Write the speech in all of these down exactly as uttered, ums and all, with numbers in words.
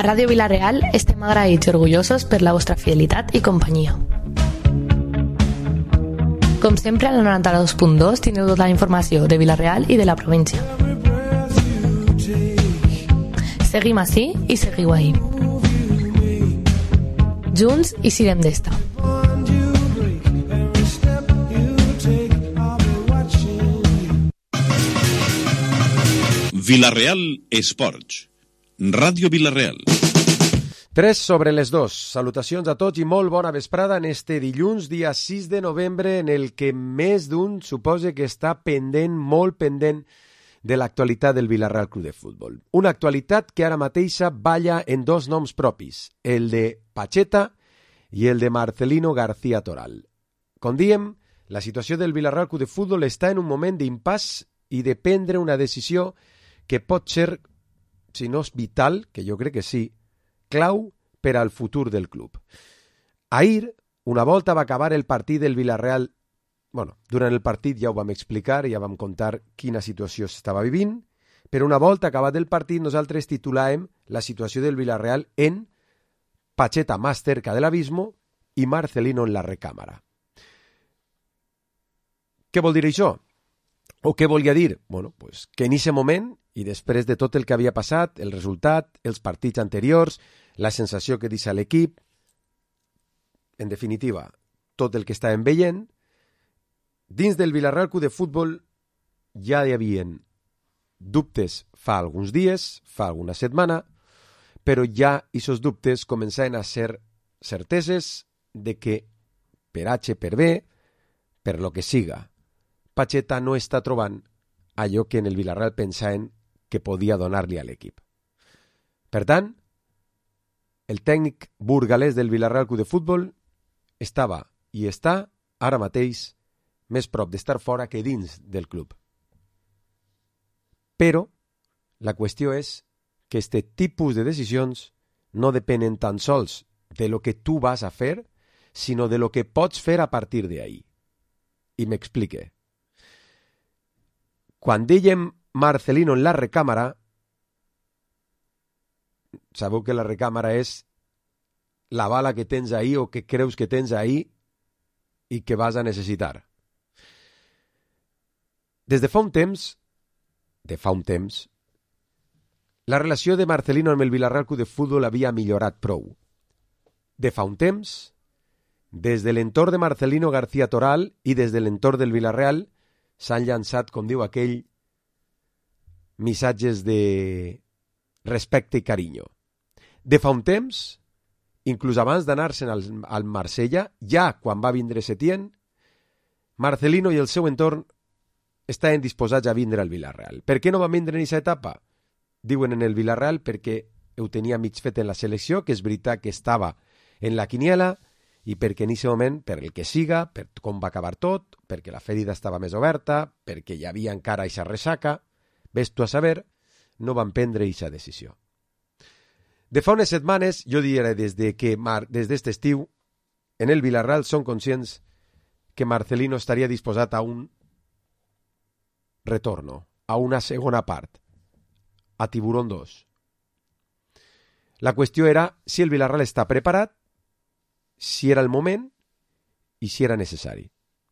A Ràdio Vila-real estem agraïts i orgullosos per la vostra fidelitat i companyia. Com sempre, a la noranta-dos punt dos teniu tota la informació de Vila-real i de la província. Seguim ací i seguiu ahí. Junts i sirem d'esta. Vila-real Esports. Ràdio Vila-real. Tres sobre les dos. Salutacions a tots i molt bona vesprada en este dilluns, dia sis de novembre, en el que més d'un suposa que està pendent, molt pendent, de l'actualitat del Vila-real Club de Futbol. Una actualitat que ara mateixa balla en dos noms propis, el de Pacheta i el de Marcelino García Toral. Com diem, la situació del Vila-real Club de Futbol està en un moment d'impàs i de prendre una decisió que pot ser, si no és vital, que jo crec que sí, clau per al futur del club. Ahir, una volta va acabar el partit del Vila-real. Bueno, durant el partit ja ho vam explicar, ja vam contar quina situació s'estava vivint, però una volta acabat el partit nosaltres titulàvem la situació del Vila-real en Pacheta más cerca del abismo i Marcelino en la recàmera. Què vol dir això? O què volia dir? Bueno, pues que en aquest moment, i després de tot el que havia passat, el resultat, els partits anteriors, la sensació que deixa l'equip, en definitiva, tot el que estàvem veient, dins del Vila-real Club de Futbol ja hi havia dubtes fa alguns dies, fa alguna setmana, però ja aquests dubtes començaven a ser certeses de que per H, per B, per lo que siga, Pacheta no està trobant allò que en el Vila-real pensaven que podia donar-li a l'equip. Per tant, el tècnic burgalès del Vila-real Club de Futbol estava i està ara mateix més prop d'estar fora que dins del club. Però la qüestió és que este tipus de decisions no depenen tan sols de lo que tu vas a fer, sinó de lo que pots fer a partir d'ahí. I m'explique. Quan dèiem Marcelino en la recàmera, sabeu que la recàmera és la bala que tens ahí o que creus que tens ahí i que vas a necessitar. Des de fa un temps, de fa un temps, la relació de Marcelino amb el Vila-real Club de Futbol havia millorat prou. De fa un temps, des de l'entorn de Marcelino García Toral i des de l'entorn del Vila-real s'han llançat, com diu aquell, missatges de respecte i carinyo. De fa un temps, inclús abans d'anar-se'n al, al Marsella, ja quan va vindre Setién, Marcelino i el seu entorn estaven disposats a vindre al Vila-real. Per què no va vindre en aquesta etapa? Diuen en el Vila-real perquè ho tenia mig fet en la selecció, que és veritat que estava en la quiniela, i perquè en aquest moment, per el que siga, per com va acabar tot, perquè la ferida estava més oberta, perquè hi havia encara aquesta ressaca, ves tu a saber, no van prendre aquesta decisió. De fa unes setmanes, jo diria des de que Mar, des d'este estiu, en el Vila-real són conscients que Marcelino estaria disposat a un retorno, a una segona part, a Tiburón dos. La qüestió era si el Vila-real està preparat, si era el moment i si era necessari.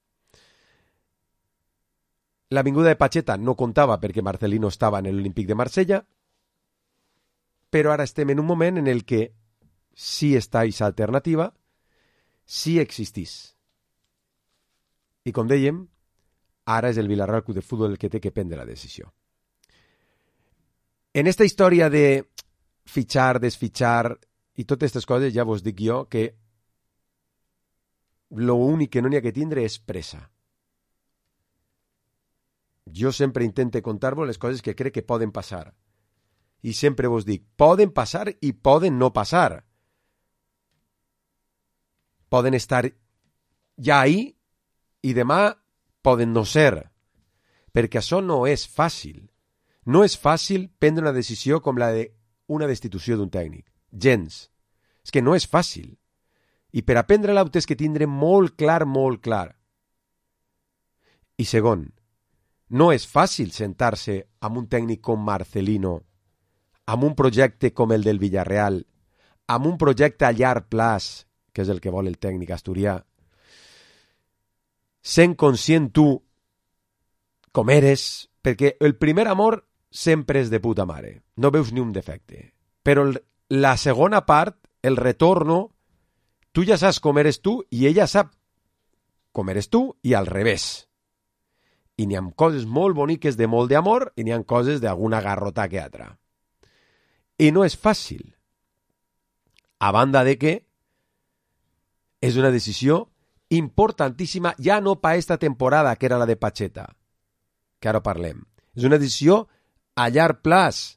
La vinguda de Pacheta no comptava perquè Marcelino estava en l'Olímpic de Marsella, però ara estem en un moment en el que sí està aquesta alternativa, sí existís. I com dèiem, ara és el Vila-real Club de Futbol el que té que prendre la decisió. En esta història de fitxar, desfitxar i totes aquestes coses, ja vos dic jo que l'únic que no n'hi ha que tindre és pressa. Jo sempre intento contar-vos les coses que crec que poden passar. I sempre vos dic, poden passar i poden no passar. Poden estar ja ahí i demà poden no ser. Perquè això no és fàcil. No és fàcil prendre una decisió com la d'una destitució d'un tècnic. Gens. És que no és fàcil. I per aprendre-la ho tens que tindre molt clar, molt clar. I segon, no és fàcil sentar-se amb un tècnic com Marcelino amb un projecte com el del Villarreal, amb un projecte a llarg plaç, que és el que vol el tècnic asturià, sent conscient tu com eres, perquè el primer amor sempre és de puta mare, no veus ni un defecte, però el, la segona part, el retorno, tu ja saps com eres tu i ella sap com eres tu i al revés. I n'hi ha coses molt boniques de molt d'amor i n'hi ha coses d'alguna garrota que altra. I no és fàcil. A banda de que és una decisió importantíssima, ja no per esta temporada, que era la de Pacheta, que ara parlem. És una decisió a llarg plaç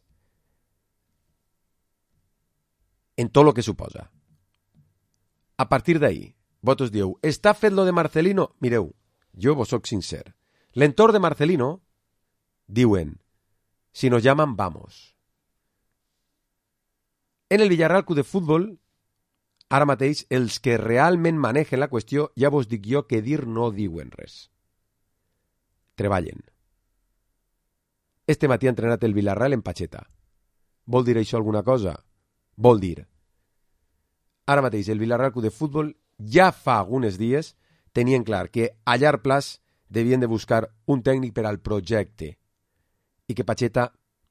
en tot el que suposa. A partir d'ahí, vosaltres dieu, està fet lo de Marcelino? Mireu, jo vos soc sincer. L'entorn de Marcelino diuen, si nos llaman, vamos. En el Villarreal Club de Futbol, ara mateix, els que realment manegen la qüestió, ja vos dic jo que dir no diuen res. Treballen. Este matí ha entrenat el Villarreal en Pacheta. Vol dir això alguna cosa? Vol dir. Ara mateix, el Villarreal Club de Futbol ja fa alguns dies tenien clar que a llarg plaç devien de buscar un tècnic per al projecte i que Pacheta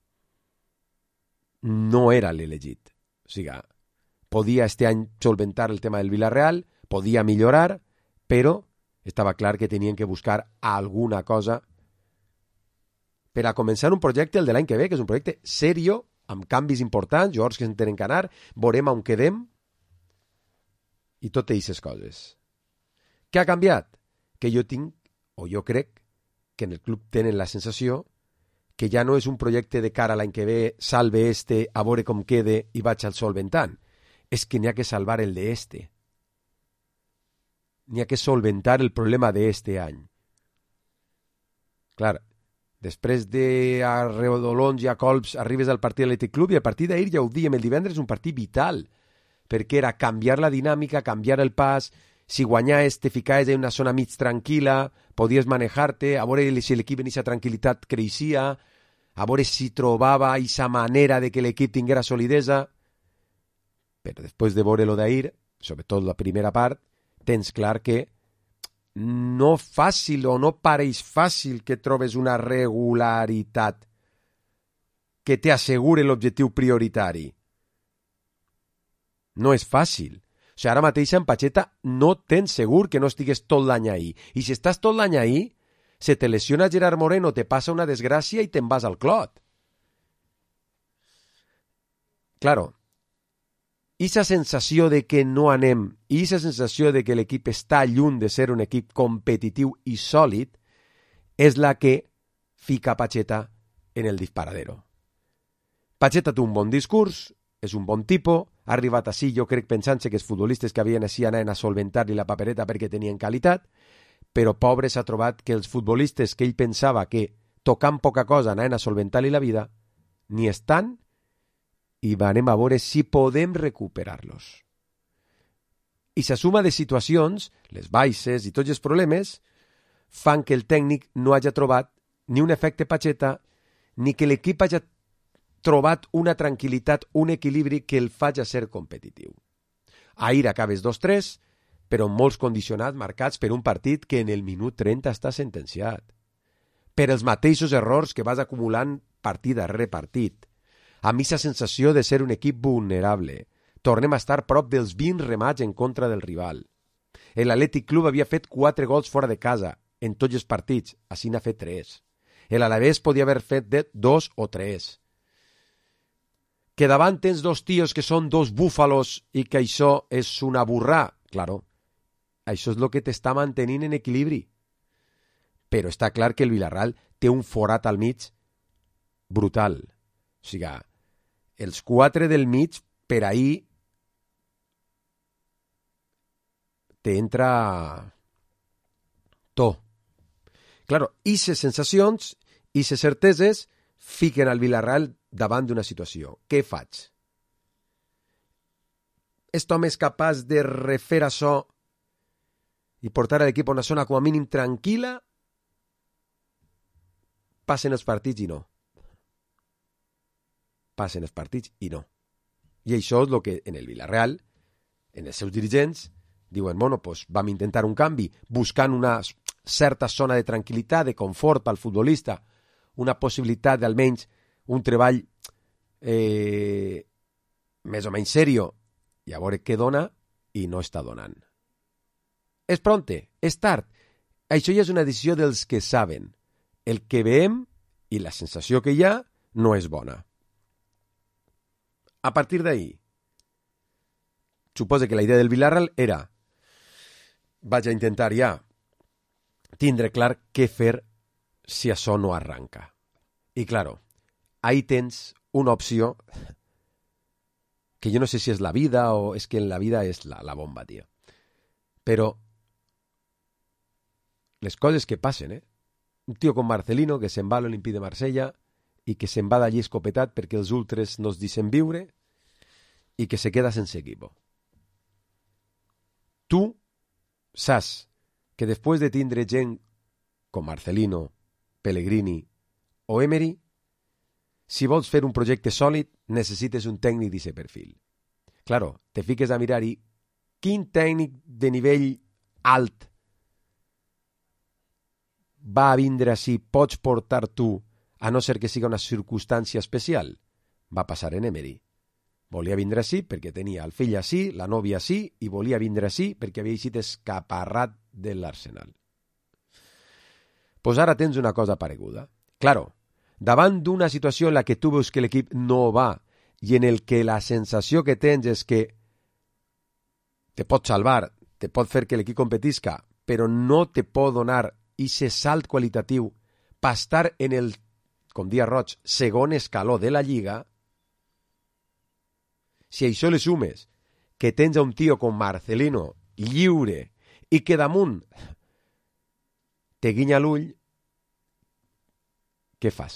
no era l'elegit. O sigui, podia este any solventar el tema del Villarreal, podia millorar, però estava clar que tenien que buscar alguna cosa per a començar un projecte, el de l'any que ve, que és un projecte serio, amb canvis importants, jugadors que s'entenen que anar, veurem on quedem, i totes aquestes coses. Què ha canviat? Que jo tinc, o jo crec, que en el club tenen la sensació que ja no és un projecte de cara a l'any que ve, salve este, a veure com quede i vaig al solventant. És que n'hi ha que salvar el de este. N'hi ha que solventar el problema de este any. Clar, després de a redolons i a colps arribes al partit de l'Atlètic Club i a partir d'ahir, ja ho diem, el divendres és un partit vital, perquè era canviar la dinàmica, canviar el pas, si guanyaves, te ficaves en una zona mig tranquil·la, podies manejar-te, a veure si l'equip en aquesta tranquil·litat creixia, a veure si trobava aquesta manera de que l'equip tinguera solidesa. Però després de veure-lo d'ahir, sobretot la primera part, tens clar que no fàcil o no pareix fàcil que trobes una regularitat que t'assegure l'objectiu prioritari. No és fàcil. O sigui, ara mateix en Pacheta no tens segur que no estigues tot l'any ahí. I si estàs tot l'any ahí, se te lesiona Gerard Moreno, te passa una desgràcia i te'n vas al clot. Claro, aquesta sensació de que no anem, i aquesta sensació de que l'equip està lluny de ser un equip competitiu i sòlid, és la que fica Pacheta en el disparadero. Pacheta té un bon discurs, és un bon tipus, ha arribat així, jo crec, pensant-se que els futbolistes que havien així anaven a solventar-li la papereta perquè tenien qualitat, però pobre s'ha trobat que els futbolistes que ell pensava que tocant poca cosa anaven a solventar-li la vida, ni estan, i anem a veure si podem recuperar-los. I la suma de situacions, les baixes i tots els problemes, fan que el tècnic no hagi trobat ni un efecte Pacheta, ni que l'equip hagi trobat una tranquil·litat, un equilibri que el faci ser competitiu. Ahir acabes dos tres, però molts condicionats marcats per un partit que en el minut trenta està sentenciat. Per els mateixos errors que vas acumulant partit darrere partit. A mi la sensació de ser un equip vulnerable. Tornem a estar prop dels vint remats en contra del rival. L'Atlètic Club havia fet quatre gols fora de casa en tots els partits, així n'ha fet tres. L'Alavés podia haver fet de dos o tres. Que davant tens dos tios que són dos búfalos i que això és una burrà. Claro, això és el que t'està mantenint en equilibri. Però està clar que el Villarreal té un forat al mig brutal. O sigui, els quatre del mig, per ahir, t'entra to. Claro, i les sensacions i les certeses fiquen al Villarreal davant d'una situació. Què faig? Aquest home és capaç de refer això i portar a l'equip a una zona com a mínim tranquil·la? Passen els partits i no. passen els partits i no. I això és el que en el Villarreal, en els seus dirigents, diuen, bueno, pues vam intentar un canvi buscant una certa zona de tranquil·litat, de confort pel futbolista, una possibilitat d'almenys un treball eh, més o menys serio, i a veure què dona, i no està donant. És pronte, és tard. Això ja és una decisió dels que saben. El que veiem i la sensació que hi ha no és bona. A partir d'ahir, suposa que la idea del Villarreal era vaig a intentar ja tindre clar què fer si això no arranca. I, claro, ahí tens una opció que jo no sé si és la vida o és que en la vida és la, la bomba, tio. Però les coses que passen, eh? Un tio com Marcelino que se'n va a l'Olimpí de Marsella i que se'n va d'allí escopetat perquè els ultres no es deixen viure i que se queda sense equipo. Tu saps que després de tindre gent com Marcelino, Pellegrini o Emery, si vols fer un projecte sòlid, necessites un tècnic d'aquest perfil. Claro, te fiques a mirar i quin tècnic de nivell alt va a vindre així, pots portar tu, a no ser que siga una circumstància especial? Va passar en Emery. Volia vindre així perquè tenia el fill així, la nòvia així, i volia vindre així perquè havia eixit escaparrat de l'Arsenal. Pues ara tens una cosa pareguda. Claro, davant d'una situació en la que tu veus que l'equip no va i en el que la sensació que tens és que te pot salvar, te pot fer que l'equip competisca, però no te pot donar aquest salt qualitatiu per estar en el, com dia Roig, segon escaló de la Lliga. Si a això le sumes que tens a un tio com Marcelino lliure i que damunt te guinya l'ull, què fas?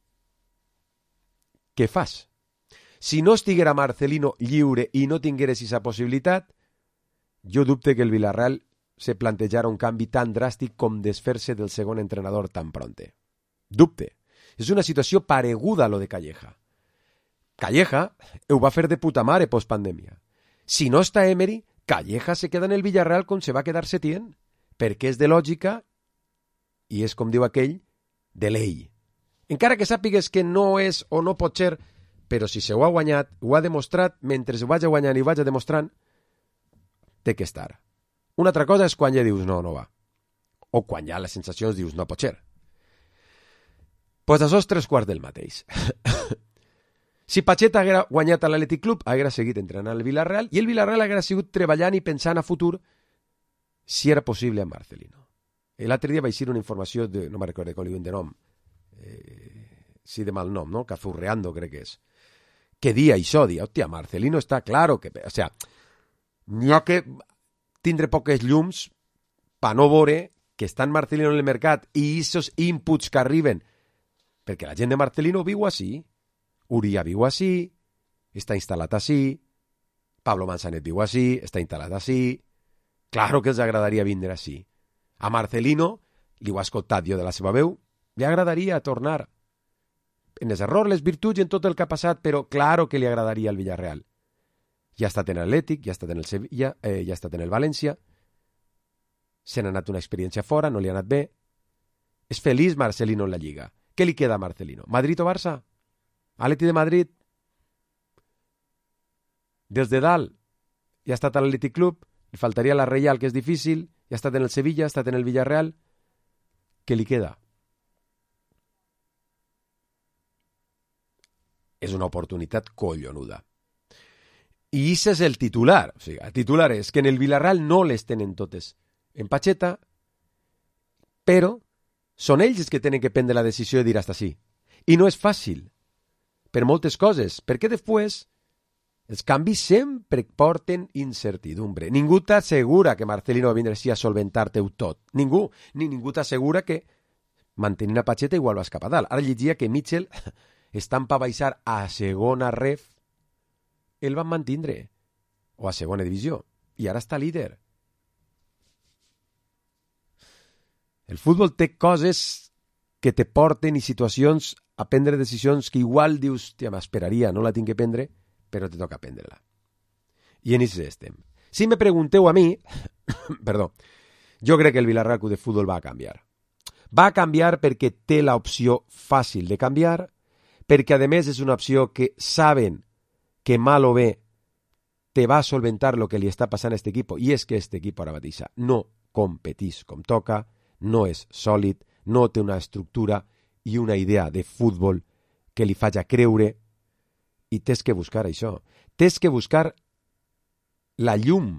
Què fas? Si no estiguera Marcelino lliure i no tingueres aquesta possibilitat, jo dubte que el Villarreal se plantejara un canvi tan dràstic com desfer-se del segon entrenador tan pronte. Dubte. És una situació pareguda a lo de Calleja. Calleja ho va fer de puta mare post-pandèmia. Si no està Emery, Calleja se queda en el Villarreal com se va quedar Setién, perquè és de lògica i és, com diu aquell, de lei. Encara que sàpigues que no és o no pot ser, però si se ho ha guanyat, ho ha demostrat, mentre ho vaig guanyant i ho vaig demostrant, té que estar. Una altra cosa és quan ja dius no, no va. O quan ja les sensacions dius no pot ser. Pues això és tres quarts del mateix. Si Pacheta haguera guanyat a l'Atlètic Club, haguera seguit entrenant al Villarreal i el Villarreal haguera sigut treballant i pensant a futur si era possible amb Marcelino. L'altre dia vaig dir una informació, de, no me'n recordo com li diuen de nom, eh, sí de mal nom, no? Cazurreando crec que és, que dia això, dia, hòstia, Marcelino està claro que, o sea, n'hi ha que tindre poques llums per no veure que estan Marcelino en el mercat i aquests inputs que arriben, perquè la gent de Marcelino viu així, Uria viu així, està instal·lat així, Pablo Manzanet viu així, està instal·lat així, claro que els agradaria vindre així. A Marcelino, li ho ha escoltat jo de la seva veu, li agradaria tornar. En els errors, les virtuts i en tot el que ha passat, però claro que li agradaria al Villarreal. Ja ha estat en l'Atlètic, ja ha estat en el Sevilla, eh, ja ha estat en el València, se n'ha anat una experiència fora, no li ha anat bé. És feliç Marcelino en la Lliga. Què li queda a Marcelino? Madrid o Barça? Atleti de Madrid? Des de dalt, ja ha estat a l'Atlètic Club, li faltaria la Reial, que és difícil, ja ha estat en el Sevilla, ha estat en el Villarreal. Què li queda? És una oportunitat collonuda. I això és el titular. O sigui, el titular és que en el Villarreal no les tenen totes en Pacheta, però són ells els que tenen que prendre la decisió de dir hasta sí. I no és fàcil, per moltes coses, perquè després els canvis sempre porten incertidumbre. Ningú t'assegura que Marcelino va vindre així a solventar-te-ho tot. Ningú. Ni ningú t'assegura que mantenint a Pacheta igual vas cap a dalt. Ara llegia que Mitchell estan per baixar a segona ref, el van mantindre, o a segona divisió, i ara està líder. El futbol té coses que te porten i situacions a prendre decisions que igual dius, tia, m'esperaria, no la tinc que prendre, però te toca prendre-la. I en això estem. Si me pregunteu a mi, perdó, jo crec que el Villarreal Club de Futbol va a canviar. Va a canviar perquè té l'opció fàcil de canviar, perquè a més és una opció que saben que mal o bé te va a solventar lo que li està passant a este equipo, i és que este equipo ara mateix no competís com toca, no és sòlid, no té una estructura i una idea de futbol que li faci creure, i tens que buscar això. Tens que buscar la llum.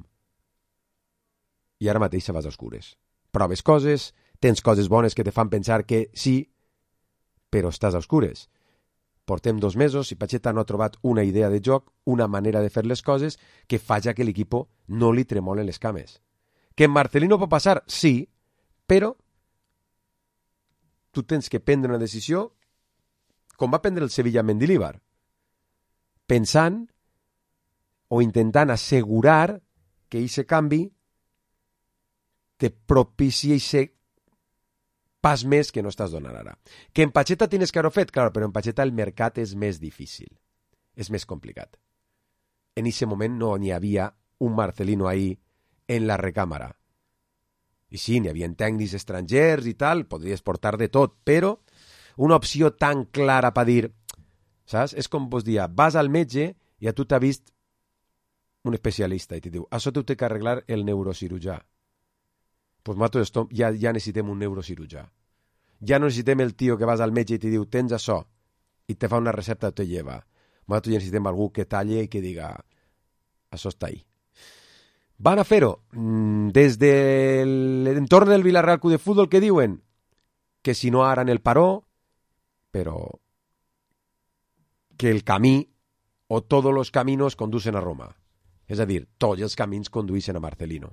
I ara mateix vas a oscures. Proves coses, tens coses bones que te fan pensar que sí, però estàs a oscures. Portem dos mesos i Pacheta no ha trobat una idea de joc, una manera de fer les coses que faci que l'equip no li tremolen les cames. Que en Marcelino pot passar? Sí, però tu tens que prendre una decisió com va prendre el Sevilla amb Mendilibar, pensant o intentant assegurar que aquest canvi te propicia aquest pas més que no estàs donant ara. Que en Pacheta tienes que haver-ho fet, clar, però en Pacheta el mercat és més difícil, és més complicat. En aquest moment no n'hi havia un Marcelino ahí en la recàmera. I sí, n'hi havia tècnics estrangers i tal, podries portar de tot, però una opció tan clara per dir, saps? És com vos dia, vas al metge i a tu t'ha vist un especialista i te diu, això t'ho té que arreglar el neurocirurgià. Pues nosaltres ja, ja necessitem un neurocirurgià. Ja no necessitem el tio que vas al metge i te diu, tens això, i te fa una recepta i te lleva. Nosaltres ja necessitem algú que talle i que diga, això està ahí. Van a fer-ho. Des de l'entorn del Villarreal Club de Futbol, què diuen? Que si no ara en el paró, però que el camí o tots els caminos conducen a Roma. És a dir, tots els camins condueixen a Marcelino.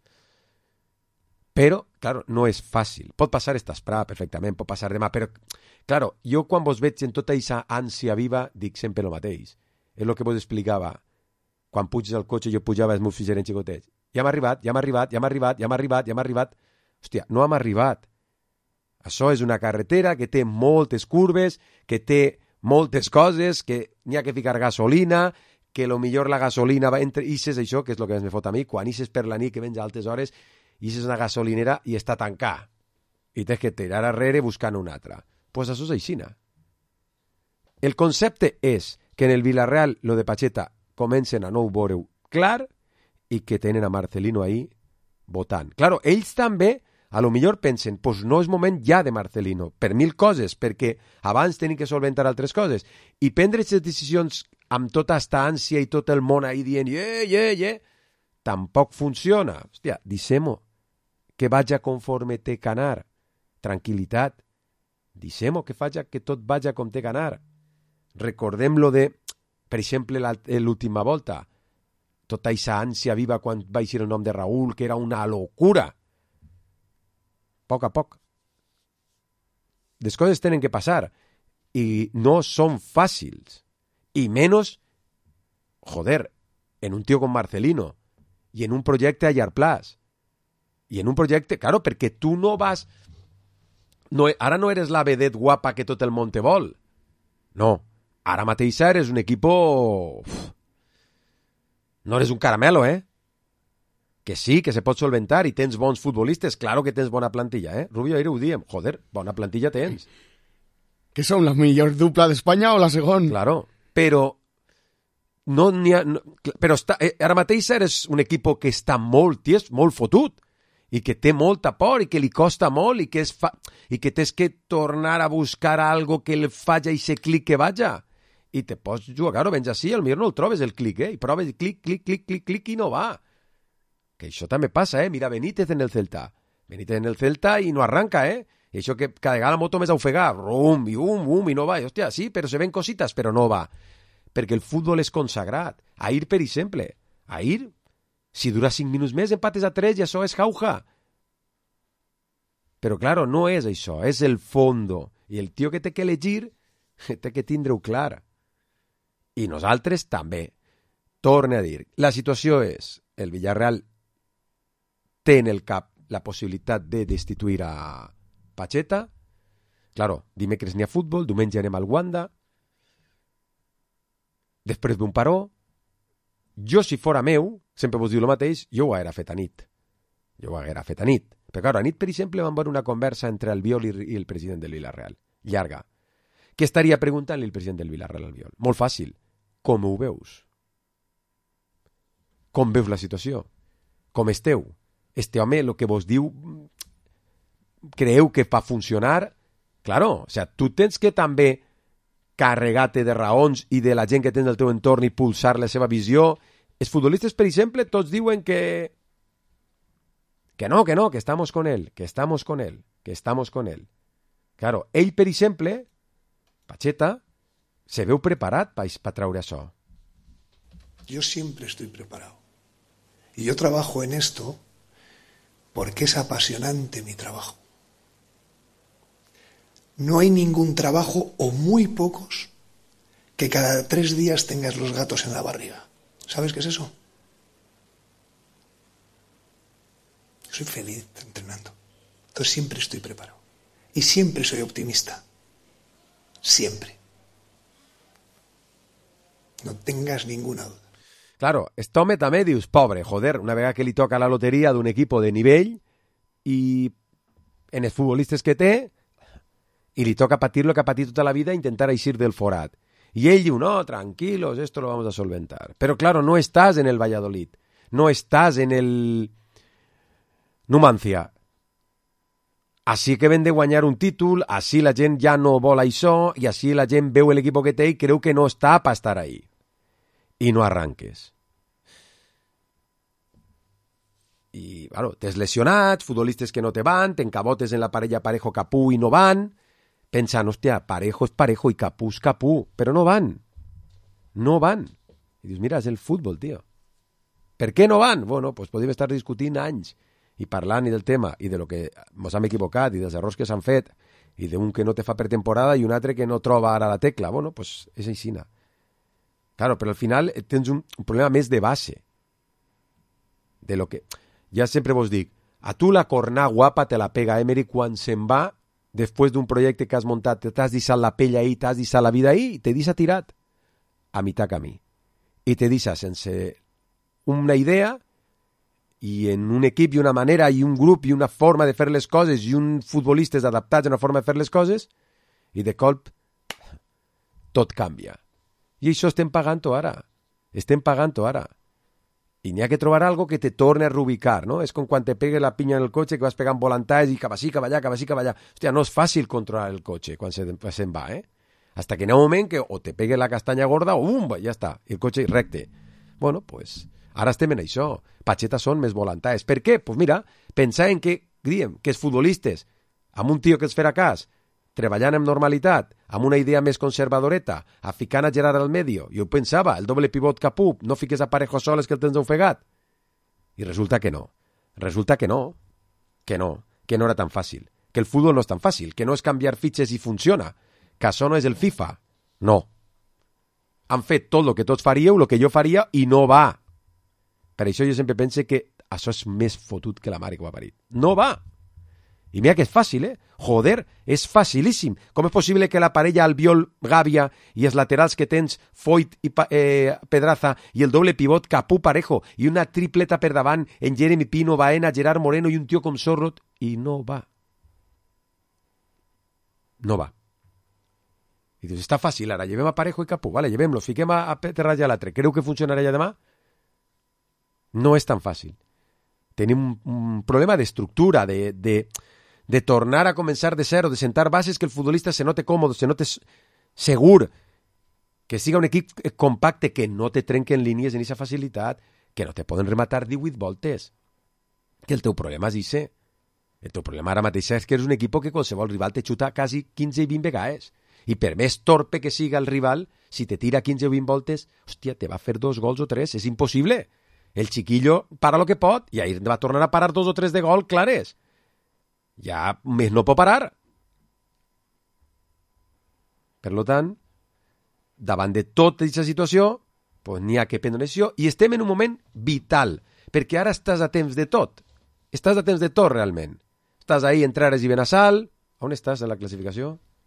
Però, claro, no és fàcil. Pot passar esta esprà perfectament, pot passar demà, però, claro, jo quan vos veig en tota aquesta ànsia viva, dic sempre el mateix. És el que vos explicava. Quan puges al cotxe, jo pujava els meus fills eren xicotets. Ja m'ha arribat, ja m'ha arribat, ja m'ha arribat, ja m'ha arribat, ja m'ha arribat. Hòstia, no hem arribat. Això és una carretera que té moltes curves, que té moltes coses, que n'hi ha que ficar gasolina, que lo millor la gasolina va entre... Ixes això, que és el que més me fot a mi, quan ixes per la nit que vens a altes hores, ixes una gasolinera i està tancada. I tens que tirar arrere buscant una altra. Doncs pues això és aixina. El concepte és que en el Villarreal, lo de Pacheta, comencen a no ho veure clar i que tenen a Marcelino ahí votant. Claro, ells també a lo millor pensen, pues no és moment ja de Marcelino, per mil coses, perquè abans tenen que solventar altres coses. I prendre aquestes decisions amb tota esta ànsia i tot el món ahí dient, yeah, yeah, yeah, tampoc funciona. Hòstia, deixem-ho, que vaja conforme té que anar. Tranquil·litat. Deixem-ho, que faci que tot vaja com té que anar. Recordem-lo de, per exemple, l'última volta. Tota aquesta ànsia viva quan va eixir el nom de Raúl, que era una locura. A poc a poc. Les coses tenen que passar i no són fàcils. I menys, joder, en un tio com Marcelino i en un projecte a llarg plaç. I en un projecte, claro, perquè tu no vas... No, ara no eres la vedet guapa que tot el món te vol. No, ara mateix eres un equipo... Uf. No eres un caramelo, eh? Que sí, que se pot solventar i tens bons futbolistes, claro que tens bona plantilla, eh? Rubio, ahir ho diem, joder, bona plantilla tens. Que som la millor dupla d'Espanya o la segon? Claro, però no n'hi ha... No, però està, eh, ara mateix eres un equipo que està molt ties, molt fotut, i que té molta por, i que li costa molt, i que, es fa, i que tens que tornar a buscar algo que li faci aquest clic que vaja. I te pots jugar, claro, vens així, al millor no el trobes el clic, eh? I proves clic, clic, clic, clic, clic, i no va. Que això també passa, eh? Mira Benítez en el Celta. Benítez en el Celta i no arranca, eh? I això que cada vegada la moto més a ofegar, rum, i um, um, i no va. I, hòstia, sí, però se ven cositas, però no va. Perquè el futbol és consagrat. Ahir, per exemple, ahir, si dura cinc minuts més, empates a tres i això és jauja. Però, claro, no és això, és el fondo. I el tio que té que elegir té que tindre-ho clar. I nosaltres també. Torne a dir, la situació és, el Villarreal té en el cap la possibilitat de destituir a Pacheta. Claro, dimecres n'hi ha futbol, diumenge anem al Wanda, després d'un paró. Jo, si fora meu, sempre vos diu el mateix, jo ho haguera fet a nit. Jo ho haguera fet a nit. Però, clar, a nit, per exemple, vam veure una conversa entre el Biol i el president del Villarreal. Llarga. Què estaria preguntant-li el president del Villarreal al Biol? Molt fàcil. Com ho veus? Com veus la situació? Com esteu? Este home, el que vos diu, creeu que fa funcionar? Claro, o sea, tu tens que també carregar-te de raons i de la gent que tens al teu entorn i pulsar la seva visió. Els futbolistes, per exemple, tots diuen que que no, que no, que estamos con él, que estamos con él, que estamos con él. Claro, ell, per exemple, Pacheta, se veu preparat per pa traure això. Yo siempre estoy preparado. Y yo trabajo en esto porque es apasionante mi trabajo. No hay ningún trabajo, o muy pocos, que cada tres días tengas los gatos en la barriga. ¿Sabes qué es eso? Yo soy feliz entrenando. Entonces siempre estoy preparado. Y siempre soy optimista. Siempre. No tengas ninguna duda. Claro, este home també dius, pobre, joder, una vegada que li toca la loteria d'un equip de nivell i en els futbolistes que té i li toca patir lo que ha patit tota la vida e intentar eixir del forat. Y él diu, no, tranquilos, esto lo vamos a solventar. Pero claro, no estás en el Valladolid, no estás en el Numancia. Així que ven de guanyar un títol, així la gent ja no vol això, i així la gent veu l'equip que té i creu que no està per estar ahí. I no arranques. I, bueno, t'has lesionats, futbolistes que no te van, t'encabotes en la parella Parejo-Capú i no van, pensant, hòstia, Parejo és Parejo i Capú és Capú, però no van. No van. I dius, mira, és el futbol, tio. Per què no van? Bueno, pues podríem estar discutint anys i parlant i del tema i de lo que ens hem equivocat i dels errors que s'han fet i d'un que no te fa per temporada i un altre que no troba ara la tecla. Bueno, pues és aixina. Claro, però al final tens un, un problema més de base. De lo que... Ja sempre vos dic, a tu la cornà guapa te la pega Emery quan se'n va després d'un projecte que has muntat, t'has deixat la pell ahí, t'has deixat la vida ahí i te deixa tirat a mitjà camí. I te deixa sense una idea i en un equip i una manera i un grup i una forma de fer les coses i uns futbolistes adaptats a una forma de fer les coses i de colp tot canvia. I això estem pagant-ho ara. Estem pagant-ho ara. I n'hi ha que trobar algo que te torne a reubicar, no? És com quan te pegue la pinya en el cotxe que vas pegant volantalls i cap així, cap allà, cap així, cap allà. Hòstia, no és fàcil controlar el cotxe quan se, se'n va, eh? Hasta que n'hi ha un moment que o te pegue la castanya gorda o um, ja està, i el cotxe recte. Bueno, pues, ara estem en això. Pacheta són més volantalls. Per què? Pues mira, pensar en que, diem, que els futbolistes, amb un tio que els farà cas, treballant amb normalitat, amb una idea més conservadoreta, a ficant a Gerard al medio. Jo pensava, el doble pivot Capú, no fiques a Parejo soles que el tens ofegat. I resulta que no. Resulta que no. Que no. Que no era tan fàcil. Que el futbol no és tan fàcil. Que no és canviar fitxes i funciona. Que això no és el FIFA. No. Han fet tot el que tots faríeu, el que jo faria, i no va. Per això jo sempre pense que això és més fotut que la mare que ho ha parit. No va. I mira que és fàcil, eh? Joder, és facilíssim. Com és possible que la parella Albiol Gàbia i els laterals que tens Foyt i eh, Pedraza i el doble pivot Capú Parejo i una tripleta per davant en Jeremy Pino, Baena, Gerard Moreno i un tio com Sorrot i no va. No va. I dius, està fàcil ara, llevem a Parejo i Capú, vale, llevem-los, fiquem a, a Pedraza i a l'altre. Creu que funcionarà ja demà? No és tan fàcil. Tenim un, un problema d'estructura, de... de de tornar a començar de zero, de sentar bases, que el futbolista se note còmode, se note segur, que siga un equip compacte, que no te trenquen línies en aquesta facilitat, que no te poden rematar divuit voltes. Que el teu problema és ixe. El teu problema ara mateix és que eres un equip que qualsevol rival te xuta quasi quinze i vint vegades. I per més torpe que siga el rival, si te tira quinze o vint voltes, hòstia, te va fer dos gols o tres, és impossible. El chiquillo para lo que pot i ahir va tornar a parar dos o tres de gol clares. Ja més no pot parar. Per tant, davant de tota aquesta situació, pues n'hi ha que prendre una decisió i estem en un moment vital, perquè ara estàs a temps de tot. Estàs a temps de tot, realment. Estàs ahí entre Ares i Benassal. On estàs en la classificació?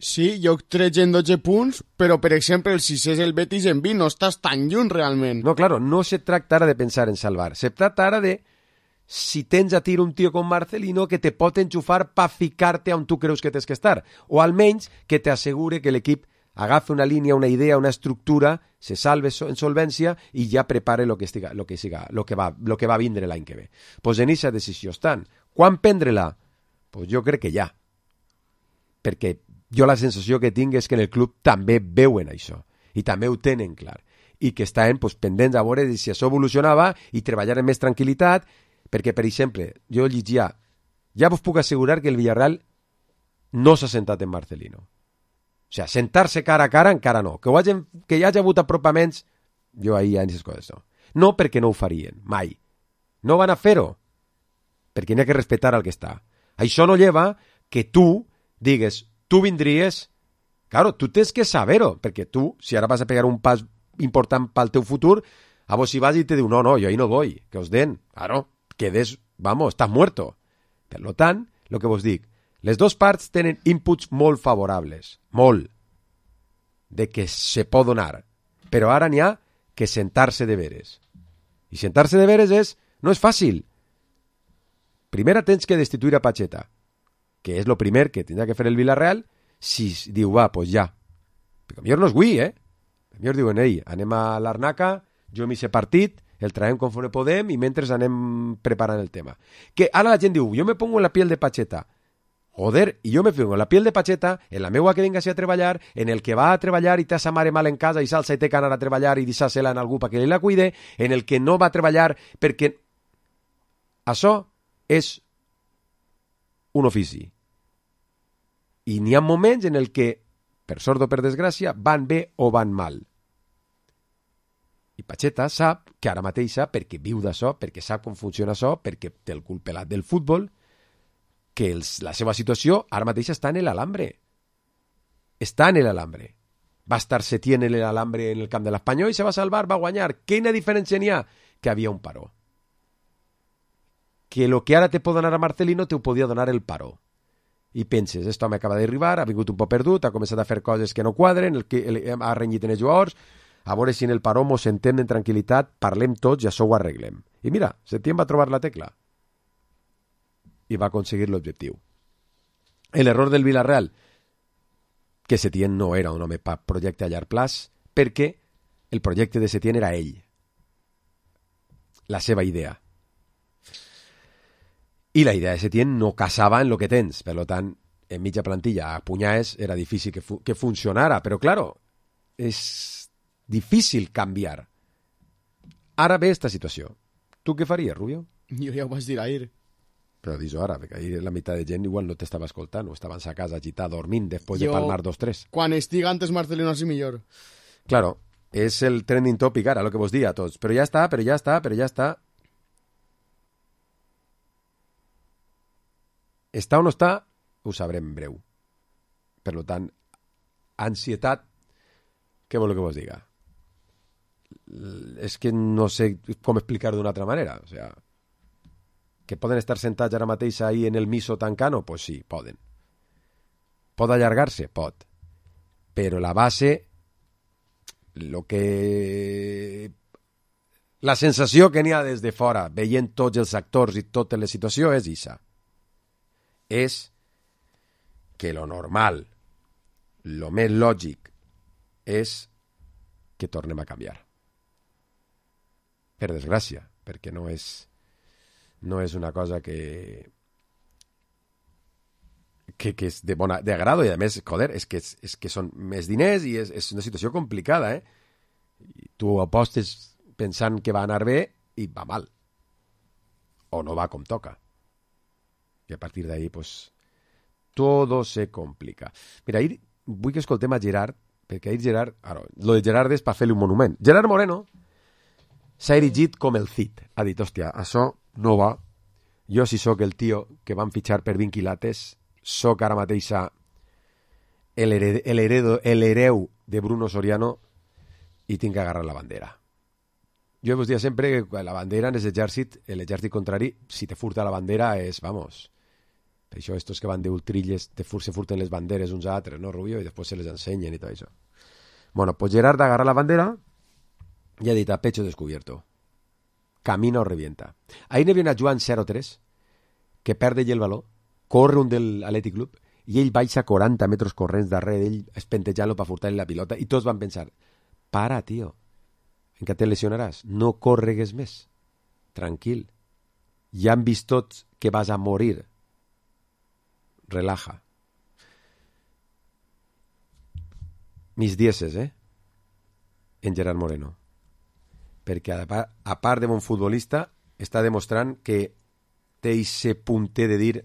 Sí, jo trec en dotze punts, però, per exemple, el sisè és el Betis en vint, no estàs tan lluny, realment. No, claro, no se tracta ara de pensar en salvar, se tracta ara de si tens a tiro un tio com Marcelino que te pot enxufar pa ficar-te on tu creus que tens que estar, o almenys que t'assegure que l'equip agafe una línia, una idea, una estructura, se salve en solvència i ja prepare lo que, estiga, lo que, siga, lo que, va, lo que va vindre l'any que ve. Pues en aquesta decisió estan. Quan prendre-la? Pues jo crec que ja. Perquè jo la sensació que tinc és que en el club també veuen això i també ho tenen clar i que estan pues, pendents a veure si això evolucionava i treballar amb més tranquil·litat, perquè, per exemple, jo llegia, ja vos puc assegurar que el Villarreal no s'ha sentat en Marcelino. O sigui, sentar-se cara a cara encara no. Que, ho hagin, que hi hagi hagut apropaments, jo ahir ja en aquestes coses no. No perquè no ho farien, mai. No van a fer-ho, perquè n'hi ha que respectar el que està. Això no lleva que tu digues, tu vindries, claro, tu tens que saber-ho, perquè tu, si ara vas a pegar un pas important pel teu futur, a vos si vas i te diu, no, no, jo ahí no voy, que os den, claro, quedes, vamos, estàs muerto. Per lo tant, el que vos dic, les dues parts tenen inputs molt favorables, molt, de que se pot donar, però ara n'hi ha que sentar-se de veres. I sentar-se de veres és, no és fàcil. Primera tens que destituir a Pacheta, que és el primer que tindrà que fer el Villarreal, si diu, va, pues ja. Perquè millor no és avui, eh? Millor diuen, ei, anem a l'Arnaca, jo m'hi sé partit, el traiem conforme podem i mentre anem preparant el tema. Que ara la gent diu, jo me pongo en la piel de Pacheta. Joder, i jo me pongo en la piel de Pacheta, en la meua que vinga a treballar, en el que va a treballar i té sa mare mal en casa i s'alça i té que anar a treballar i deixar-se-la en algú perquè li la cuide, en el que no va a treballar perquè això és un ofici. I n'hi ha moments en el que, per sort o per desgràcia, van bé o van mal. I Pacheta sap que ara mateixa, perquè viu d'això, perquè sap com funciona això, perquè té el cul pelat del futbol, que els, la seva situació ara mateix està en l'alambre. Està en l'alambre. Va estar Setién en l'alambre en el camp de l'Espanyol i se va salvar, va guanyar. Quina diferència n'hi ha? Que havia un paró. Que el que ara te pot donar a Marcelino te ho podia donar el paró. I penses, esto m'acaba d'arribar, ha vingut un poc perdut, ha començat a fer coses que no quadren, el que, el, ha renyit en els jugadors, a veure si en el paró mos sentem en tranquil·litat, parlem tots i això ho arreglem. I mira, Setién va trobar la tecla. I va aconseguir l'objectiu. L'error del Villarreal, que Setién no era un home per projecte a llarg plaç, perquè el projecte de Setién era ell, la seva idea. I la idea de Setién no casava en lo que tens, per tant, en mitja plantilla a punyades era difícil que, fu que funcionara, però claro, és difícil canviar. Ara ve esta situació. Tu què faries, Rubio? Jo ja ho vaig dir ahir. Però dis-ho ara, perquè ahir la meitat de gent igual no t'estava escoltant, o estaven a casa agitat, dormint, després jo, de palmar dos tres. Quan estigui antes Marcelino així millor. Claro, és el trending topic ara, el que vos dia a tots. Però ja està, però ja està, però ja està. Està o no està, ho sabrem en breu. Per tant, ansietat, què vol que vos diga? És que no sé com explicar-ho d'una altra manera, o sigui... Que poden estar sentats ara mateix ahí en el miso tancano? Pues sí, poden. Pot allargar-se? Pot. Però la base, lo que... la sensació que n'hi ha des de fora, veient tots els actors i totes les situacions, és ixa. És que lo normal, lo més lògic, és que tornem a canviar. Per desgràcia, perquè no és... no és una cosa que que, que és de bona, de agrado i a més, joder, és que, és, és que són més diners i és, és una situació complicada, eh? I tu apostes pensant que va anar bé i va mal. O no va com toca. I a partir d'ahí, pues, todo se complica. Mira, ahir vull que escoltem a Gerard, perquè ahir Gerard, ara, lo de Gerard és per fer-li un monument. Gerard Moreno s'ha erigit com el Cid. Ha dit, hòstia, això no va. Jo si sóc el tio que van fitxar per vint quilates, sóc ara mateixa l'hereu de Bruno Soriano i tinc que agarrar la bandera. Jo vos dia sempre que la bandera en l'exèrcit, l'exèrcit contrari, si te furta la bandera és, vamos, Per això estos que van d'ultrilles te fur, se furten les banderes uns a altres, no, Rubio? I després se les ensenyen i tot això. Bueno, pues Gerard agarra la bandera y ha dit a pecho descubierto. Camina o revienta. Ahí n'hi havia una Joan zero tres que perde el valor, corre un del Athletic Club i ell baixa quaranta metres corrents darrere d'ell espentejant-lo per furtar-li la pilota i tots van pensar, para, tio, encara te lesionaràs, no corregues més, tranquil, ja han vist tots que vas a morir, relaja. Mis dieces, eh? En Gerard Moreno. Perquè a part, a part de bon futbolista està demostrant que té ese punter de dir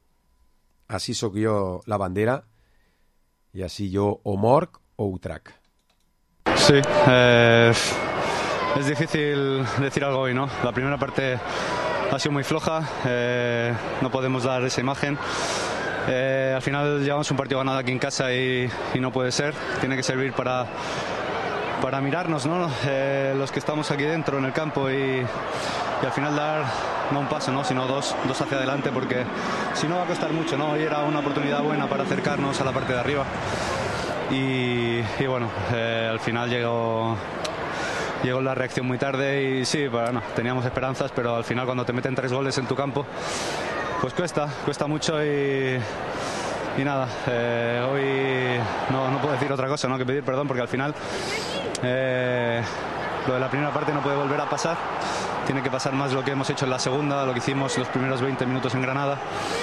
así soc jo la bandera y así yo o morc o utrac. Sí, eh, es difícil decir algo hoy, ¿no? La primera parte ha sido muy floja, eh, no podemos dar esa imagen. Eh, al final llevamos un partido ganado aquí en casa y, y no puede ser, tiene que servir para... para mirarnos, ¿no? Eh, los que estamos aquí dentro en el campo y, y al final dar no un paso, ¿no? Sino dos, dos hacia adelante, porque si no va a costar mucho, ¿no? Hoy era una oportunidad buena para acercarnos a la parte de arriba y, y bueno, eh, al final llegó llegó la reacción muy tarde y sí, bueno, teníamos esperanzas, pero al final cuando te meten tres goles en tu campo pues cuesta, cuesta mucho y Y nada, eh, hoy no, no puedo decir otra cosa, ¿no? Que pedir perdón, porque al final eh, lo de la primera parte no puede volver a pasar. Tiene que pasar más lo que hemos hecho en la segunda, lo que hicimos los primeros veinte minutos en Granada.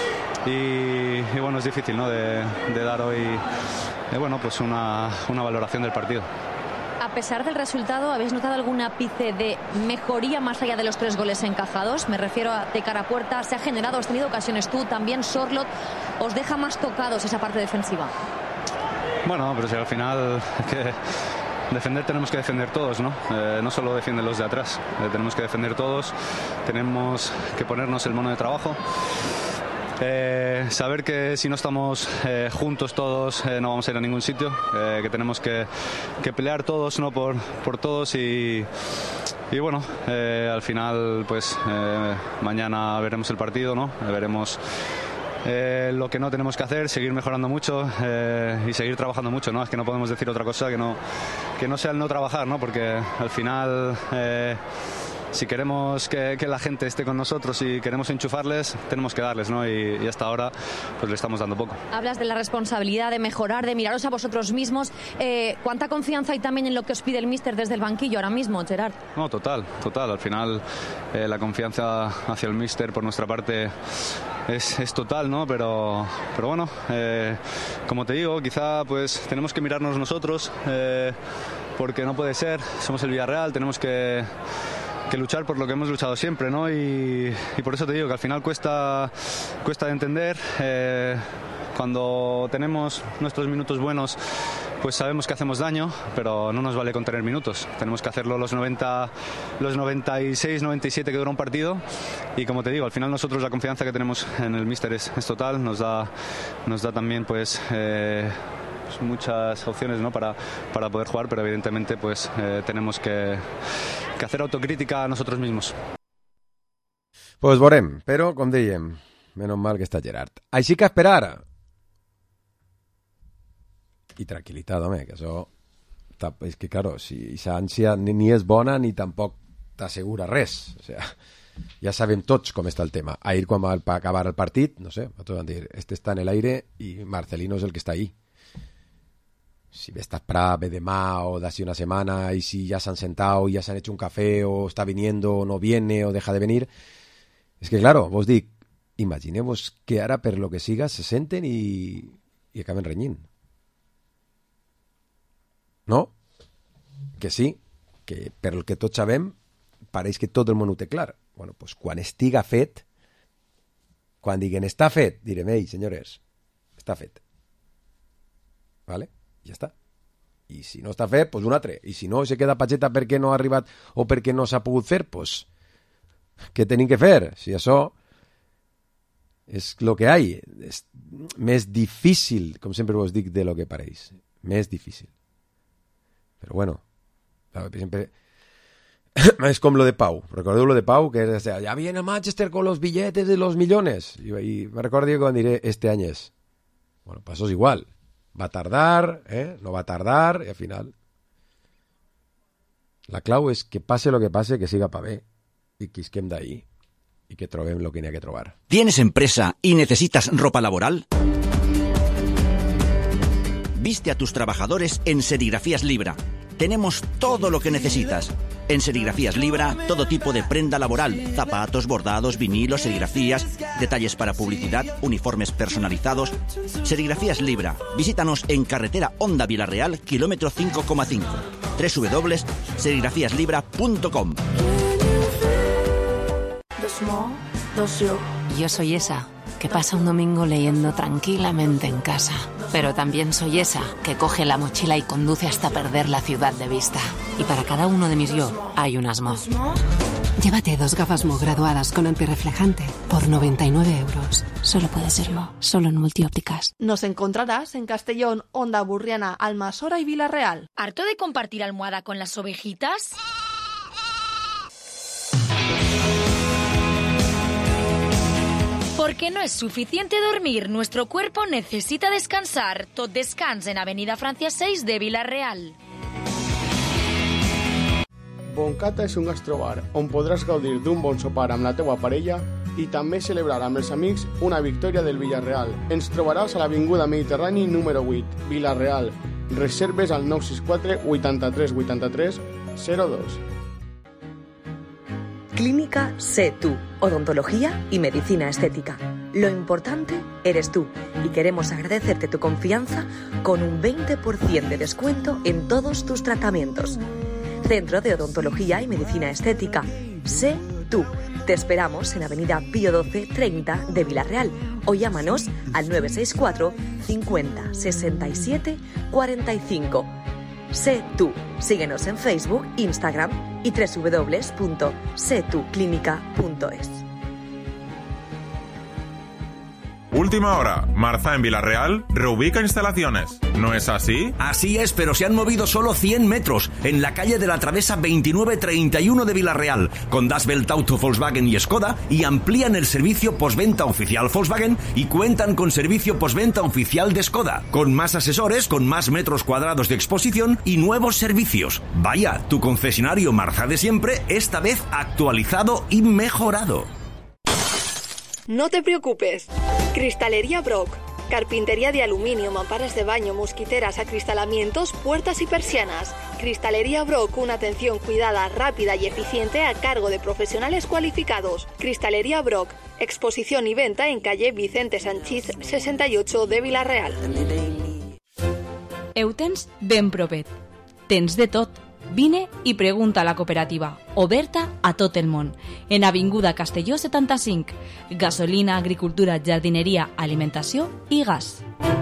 Y, y bueno, es difícil, ¿no? De, de dar hoy eh, bueno, pues una, una valoración del partido. A pesar del resultado, ¿habéis notado algún ápice de mejoría más allá de los tres goles encajados? Me refiero a de cara a puerta. ¿Se ha generado? ¿Has tenido ocasiones tú? También Sorloth. ¿Os deja más tocados esa parte defensiva? Bueno, pero si al final es que defender tenemos que defender todos, ¿no? Eh, no solo defienden los de atrás. Eh, tenemos que defender todos. Tenemos que ponernos el mono de trabajo. Eh, saber que si no estamos eh, juntos todos eh, no vamos a ir a ningún sitio, eh, que tenemos que, que pelear todos, ¿no? por, por todos y, y bueno, eh, al final pues eh, mañana veremos el partido, ¿no? Veremos eh, lo que no tenemos que hacer, seguir mejorando mucho eh, y seguir trabajando mucho, ¿no? Es que no podemos decir otra cosa que no, que no sea el no trabajar, ¿no? Porque al final eh, si queremos que, que la gente esté con nosotros y queremos enchufarles, tenemos que darles, ¿no? Y, y hasta ahora pues le estamos dando poco. Hablas de la responsabilidad de mejorar, de miraros a vosotros mismos. Eh, ¿Cuánta confianza hay también en lo que os pide el míster desde el banquillo ahora mismo, Gerard? No, total, total. Al final eh, la confianza hacia el míster por nuestra parte es, es total, ¿no? Pero, pero bueno, eh, como te digo, quizá pues tenemos que mirarnos nosotros eh, porque no puede ser. Somos el Villarreal, tenemos que que luchar por lo que hemos luchado siempre, ¿no? Y, y por eso te digo que al final cuesta, cuesta de entender. Eh, cuando tenemos nuestros minutos buenos, pues sabemos que hacemos daño, pero no nos vale con tener minutos. Tenemos que hacerlo los noventa, los noventa y seis, noventa y siete que dura un partido. Y como te digo, al final nosotros la confianza que tenemos en el míster es, es total. Nos da, nos da también, pues... Eh, muchas opciones, ¿no? para, para poder jugar, pero evidentemente pues eh, tenemos que, que hacer autocrítica a nosotros mismos. Pues veurem, però com dèiem, menos mal que està Gerard. Així que esperar. I tranquil·litat, home, que això... És que, claro, si aquesta ànsia ni, ni és bona ni tampoc t'assegura res. O sea, ja sabem tots com està el tema. Ahir, quan va acabar el partit, no sé, tots van dir, este està en el aire i Marcelino és el que està ahí. Si ve estás para ve demà o de hace una semana y si ya se han sentado y ya se han hecho un café o está viniendo o no viene o deja de venir, es que claro, vos dic, imaginemos que ara per lo que siga se senten y, y acaben renyint, no? Que sí, que per el que tots sabem pareix que tot el món ho té clar. Bueno, pues quan estiga fet, quan diguen està fet, direm, ei, senyores, està fet, vale? Ja està. I si no està fet, pues un altre. I si no se queda patxeta perquè no ha arribat o perquè no s'ha pogut fer, pues què tenim que fer? Si això és el que hi ha. És més difícil, com sempre vos dic, de lo que pareix. Més difícil. Però bueno, sempre... es com lo de Pau. Recordeu lo de Pau? Que es, ya viene Manchester con los billetes de los millones. Y, y me recordo que cuando diré, este any és. Bueno, pues eso es igual. Va a tardar, ¿eh? No va a tardar, y al final... La clau és que pase lo que pase, que siga pa bé. Y que isquem d'ahí. Y que trobem lo que n'hi ha que trobar. ¿Tienes empresa y necesitas ropa laboral? Viste a tus trabajadores en Serigrafías Libra. Tenemos todo lo que necesitas. En Serigrafías Libra, todo tipo de prenda laboral, zapatos, bordados, vinilos, serigrafías, detalles para publicidad, uniformes personalizados. Serigrafías Libra. Visítanos en carretera Honda Vilarreal, kilómetro cinco coma cinco. doble u doble u doble u punto serigrafías libra punto com. Yo soy esa que pasa un domingo leyendo tranquilamente en casa. Pero también soy esa que coge la mochila y conduce hasta perder la ciudad de vista. Y para cada uno de mis yo hay un Asmo. Llévate dos gafas Mo graduadas con antirreflejante por noventa y nueve euros. Solo puede ser Mo, solo en Multiópticas. Nos encontrarás en Castellón, Onda Burriana, Almasora y Vilarreal. ¿Harto de compartir almohada con las ovejitas? Porque no es suficiente dormir, nuestro cuerpo necesita descansar. Tot Descans en Avenida Francia seis de Vilarreal. Boncata és un gastrobar on podràs gaudir d'un bon sopar amb la teua parella i també celebrar amb els amics una victòria del Villarreal. Ens trobaràs a l'Avinguda Mediterrani número vuit, Vilarreal. Reserves al nou sis quatre vuitanta-tres vuitanta-tres zero dos. Clínica Sé Tú, odontología y medicina estética. Lo importante eres tú y queremos agradecerte tu confianza con un veinte por ciento de descuento en todos tus tratamientos. Centro de Odontología y Medicina Estética. Sé Tú. Te esperamos en Avenida Pío doce treinta de Vilarreal o llámanos al nueve seis cuatro cincuenta sesenta y siete cuarenta y cinco. Sé Tú. Síguenos en Facebook, Instagram y doble u doble u doble u punto sé tú clínica punto es. Última hora. Marza en Vilarreal reubica instalaciones. ¿No es así? Así es, pero se han movido solo cien metros en la calle de la Travesa veintinueve treinta y uno de Vilarreal, con Das Welt Auto Volkswagen y Skoda, y amplían el servicio postventa oficial Volkswagen y cuentan con servicio postventa oficial de Skoda, con más asesores, con más metros cuadrados de exposición y nuevos servicios. Vaya, tu concesionario Marza de siempre, esta vez actualizado y mejorado. No te preocupes. Cristalería Brock. Carpintería de aluminio, mamparas de baño, mosquiteras, acristalamientos, puertas y persianas. Cristalería Brock, una atención cuidada, rápida y eficiente a cargo de profesionales cualificados. Cristalería Brock. Exposición y venta en calle Vicente Sanchís sesenta y ocho de Vilarreal. Heu tens ben propet. Tens de tot. Vine i pregunta a la cooperativa, oberta a tot el món, en Avinguda Castelló setanta-cinc. Gasolina, agricultura, jardineria, alimentació i gas.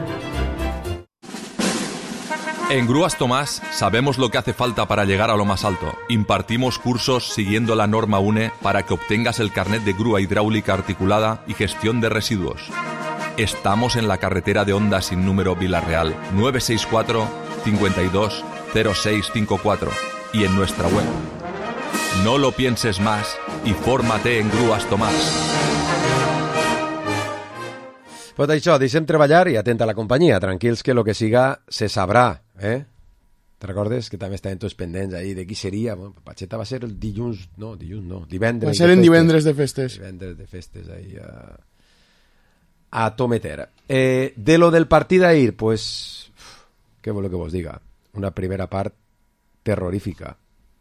En Grúas Tomás sabemos lo que hace falta para llegar a lo más alto. Impartimos cursos siguiendo la norma U N E para que obtengas el carnet de grúa hidráulica articulada y gestión de residuos. Estamos en la carretera de Honda sin número Vilarreal, nueve seis cuatro cincuenta y dos cero seis cinco cuatro y en nuestra web. No lo pienses más y fórmate en Grúas Tomás. Pues això, deixem treballar i atenta a la companyia. Tranquils que lo que siga se sabrà, eh? Te recordes que també estaven tots pendents ahí de qui seria? Bueno, Pacheta va ser el dilluns, no, dilluns no, divendres. Va ser en divendres de festes. Divendres de festes ahí a, a tometer. Eh, de lo del partit d'ahir, pues, què vol que vos diga? Una primera part terrorífica.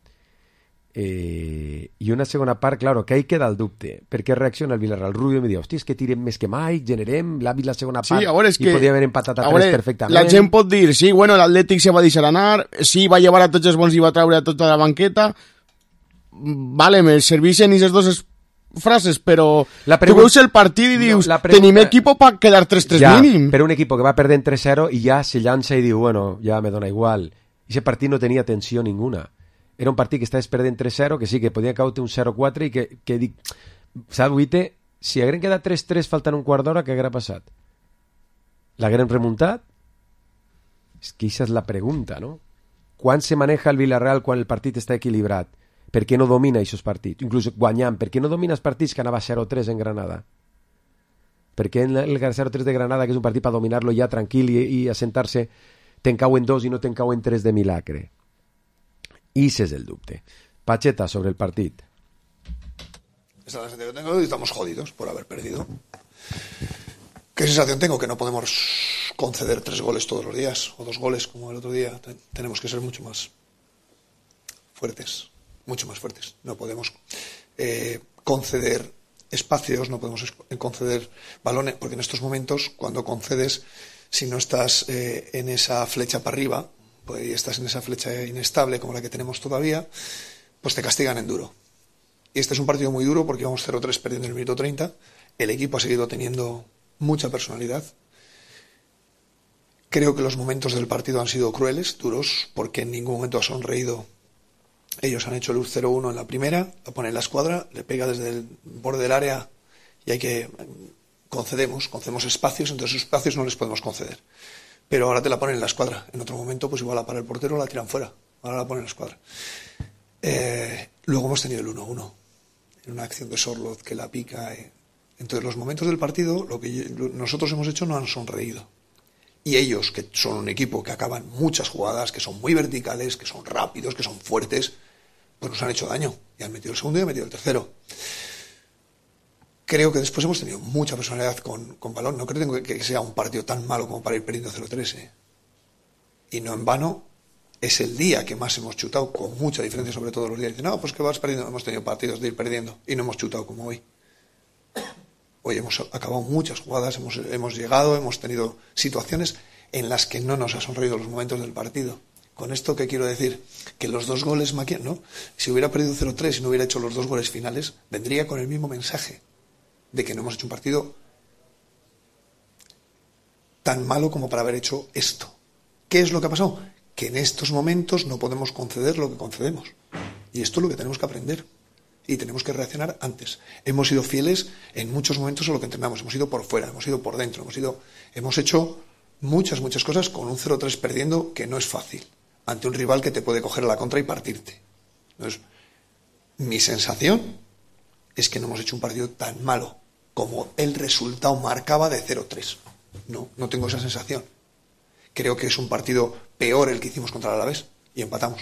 Eh, I una segona part, claro, que ahí queda el dubte. Per què reacciona el Villarreal? Rubio em diu, hosti, és que tirem més que mai, generem, l'àvit la segona part, sí, és i que, podria haver empatat a tres perfectament. La gent pot dir, sí, bueno, l'Atlètic se va deixar anar, sí, va llevar a tots els bons i va treure a tota la banqueta, vale, me serveixen aquestes dues frases, però pregunta, tu veus el partit i dius, no, pregunta, tenim equipo per quedar tres tres ja, mínim. Per un equipo que va perdent tres zero i ja se llança i diu, bueno, ja me dona igual. I ese partit no tenia tensió ninguna. Era un partit que estaves perdent tres zero, que sí, que podia caure un zero quatre i que, que dic, saps, Guite, si hagueren quedat tres tres faltant un quart d'hora, què haguera passat? L'hagueren remuntat? És que aquesta és la pregunta, no? Quan se maneja el Villarreal quan el partit està equilibrat? Per què no domina aquests partits? Inclús guanyant, per què no domina els partits que anava zero tres en Granada? Per què el zero tres de Granada, que és un partit per dominar-lo ja tranquil i, i assentar-se, te'n cauen dos i no te'n cauen tres de milagre? I ese és el dubte. Pacheta, sobre el partit. Esta es la sensación que tengo y estamos jodidos por haber perdido. ¿Qué sensación tengo? Que no podemos conceder tres goles todos los días, o dos goles como el otro día. Tenemos que ser mucho más fuertes, mucho más fuertes. No podemos eh, conceder espacios, no podemos conceder balones, porque en estos momentos, cuando concedes, si no estás eh, en esa flecha para arriba, pues, y estás en esa flecha inestable como la que tenemos todavía, pues te castigan en duro. Y este es un partido muy duro porque vamos cero tres perdiendo en el minuto treinta. El equipo ha seguido teniendo mucha personalidad. Creo que los momentos del partido han sido crueles, duros, porque en ningún momento ha sonreído. Ellos han hecho luz cero uno en la primera, la pone en la escuadra, le pega desde el borde del área y hay que concedemos, concedemos espacios, entonces esos espacios no les podemos conceder. Pero ahora te la ponen en la escuadra. En otro momento, pues igual la para el portero o la tiran fuera. Ahora la ponen en la escuadra. Eh, luego hemos tenido el uno uno en una acción de Sorloth que la pica. Eh. Entonces los momentos del partido, lo que nosotros hemos hecho no han sonreído. Y ellos, que son un equipo que acaban muchas jugadas, que son muy verticales, que son rápidos, que son fuertes, pues nos han hecho daño. Y han metido el segundo y han metido el tercero. Creo que después hemos tenido mucha personalidad con, con balón. No creo que sea un partido tan malo como para ir perdiendo cero tres. ¿eh? Y no en vano, es el día que más hemos chutado, con mucha diferencia sobre todos los días. Dicen, no, pues que vas perdiendo. Hemos tenido partidos de ir perdiendo y no hemos chutado como hoy. Hoy hemos acabado muchas jugadas, hemos, hemos llegado, hemos tenido situaciones en las que no nos ha sonreído los momentos del partido. Con esto, ¿qué quiero decir? Que los dos goles, ¿no? Si hubiera perdido cero tres y no hubiera hecho los dos goles finales, vendría con el mismo mensaje de que no hemos hecho un partido tan malo como para haber hecho esto. ¿Qué es lo que ha pasado? Que en estos momentos no podemos conceder lo que concedemos. Y esto es lo que tenemos que aprender. Y tenemos que reaccionar antes. Hemos sido fieles en muchos momentos a lo que entrenamos. Hemos ido por fuera, hemos ido por dentro, hemos ido, hemos hecho muchas, muchas cosas con un cero tres perdiendo, que no es fácil, ante un rival que te puede coger a la contra y partirte. Entonces, mi sensación es que no hemos hecho un partido tan malo como el resultado marcaba de cero tres. No, no tengo esa sensación. Creo que es un partido peor el que hicimos contra el Alavés y empatamos.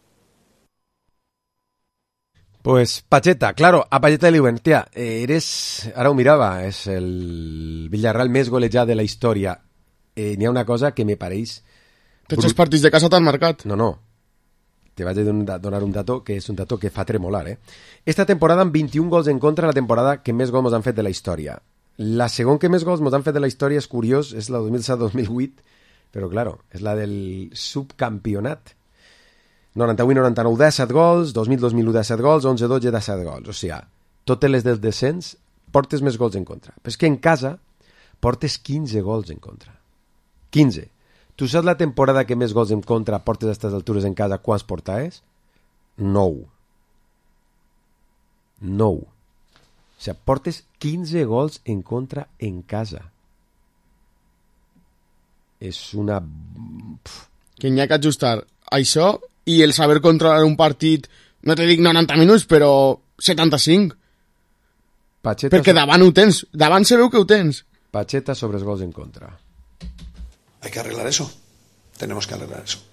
Pues Pacheta, claro, a Pacheta li diuen, tia, eres, ara ho mirava, és el Villarreal més golejat de la història. Eh, N'hi ha una cosa que me pareix... Tots els partits de casa t'han marcat. No, no, te vaig a donar un dato que és un dato que fa tremolar, eh? Esta temporada amb vint-i-un gols en contra, la temporada que més gols mos han fet de la història. La segon que més gols mos han fet de la història és curiós, és la dos mil set dos mil vuit, però claro, és la del subcampionat. noranta-vuit noranta-nou, disset gols, dos mil dos mil u, disset gols, onze dotze, disset gols. O sigui, totes les del descens portes més gols en contra. Però és que en casa portes quinze gols en contra. quinze. Tu saps la temporada que més gols en contra portes a aquestes altures en casa quants portaves? nou. nou. O sigui, portes quinze gols en contra en casa. És una... Pff. Que n'hi ha que ajustar això i el saber controlar un partit, no te dic noranta minuts, però setanta-cinc. Pacheta Perquè davant ho tens, davant se veu que ho tens. Pacheta sobre els gols en contra. Hay que arreglar eso. Tenemos que arreglar eso.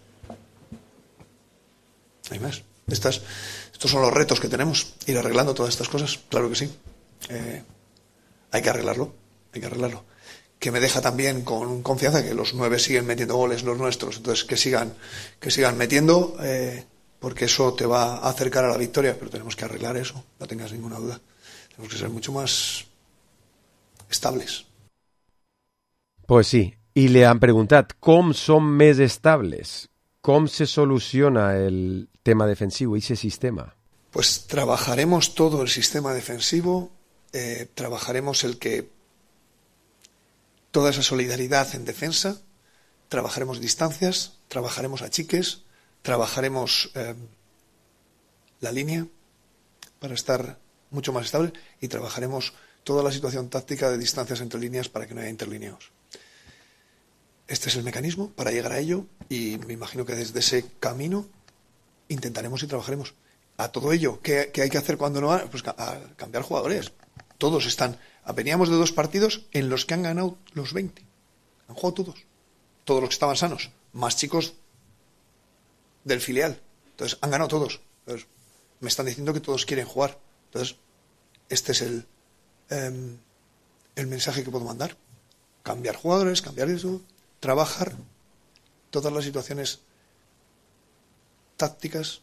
Hay más. Estas, estos son los retos que tenemos. Ir arreglando todas estas cosas. Claro que sí. Eh, hay que arreglarlo. Hay que arreglarlo. Que me deja también con confianza que los nueve siguen metiendo goles, los nuestros. Entonces que sigan, que sigan metiendo, eh, porque eso te va a acercar a la victoria. Pero tenemos que arreglar eso. No tengas ninguna duda. Tenemos que ser mucho más estables. Pues sí. I li han preguntat com som més estables, com se soluciona el tema defensivo, ese sistema. Pues trabajaremos todo el sistema defensivo, eh, trabajaremos el que toda esa solidaridad en defensa, trabajaremos distancias, trabajaremos achiques, trabajaremos eh, la línea para estar mucho más estable y trabajaremos toda la situación táctica de distancias entre líneas para que no haya interlineados. Este es el mecanismo para llegar a ello y me imagino que desde ese camino intentaremos y trabajaremos. a todo ello, ¿qué, qué hay que hacer cuando no van? Pues a, a cambiar jugadores. Todos están. Veníamos de dos partidos en los que han ganado los veinte. Han jugado todos. Todos los que estaban sanos. Más chicos del filial. Entonces, han ganado todos. Entonces, me están diciendo que todos quieren jugar. Entonces, este es el, eh, el mensaje que puedo mandar. Cambiar jugadores, cambiar eso, trabajar todas las situaciones tácticas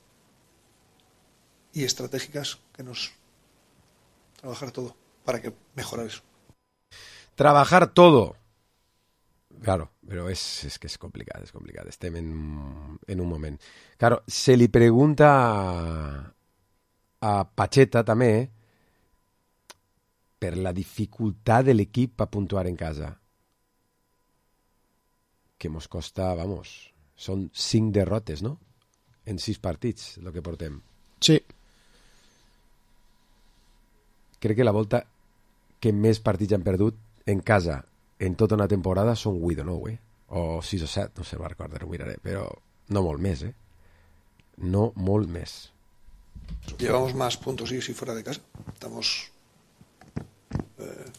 y estratégicas que nos... Trabajar todo para que mejorar eso. Trabajar todo. Claro, pero es, es que es complicado, es complicado. Estem en, en un moment. Claro, se li pregunta a Pacheta també per la dificultat de l'equip a puntuar en casa. Que mos costa, vamos, són cinc derrotes, no? En sis partits, el que portem. Sí. Crec que la volta que més partits han perdut en casa en tota una temporada són vuit o nou, eh? O sis o set, no sé, va recordar, ho miraré, però no molt més, eh? No molt més. Llevamos más puntos sí, sí fuera de casa. Estamos... Eh,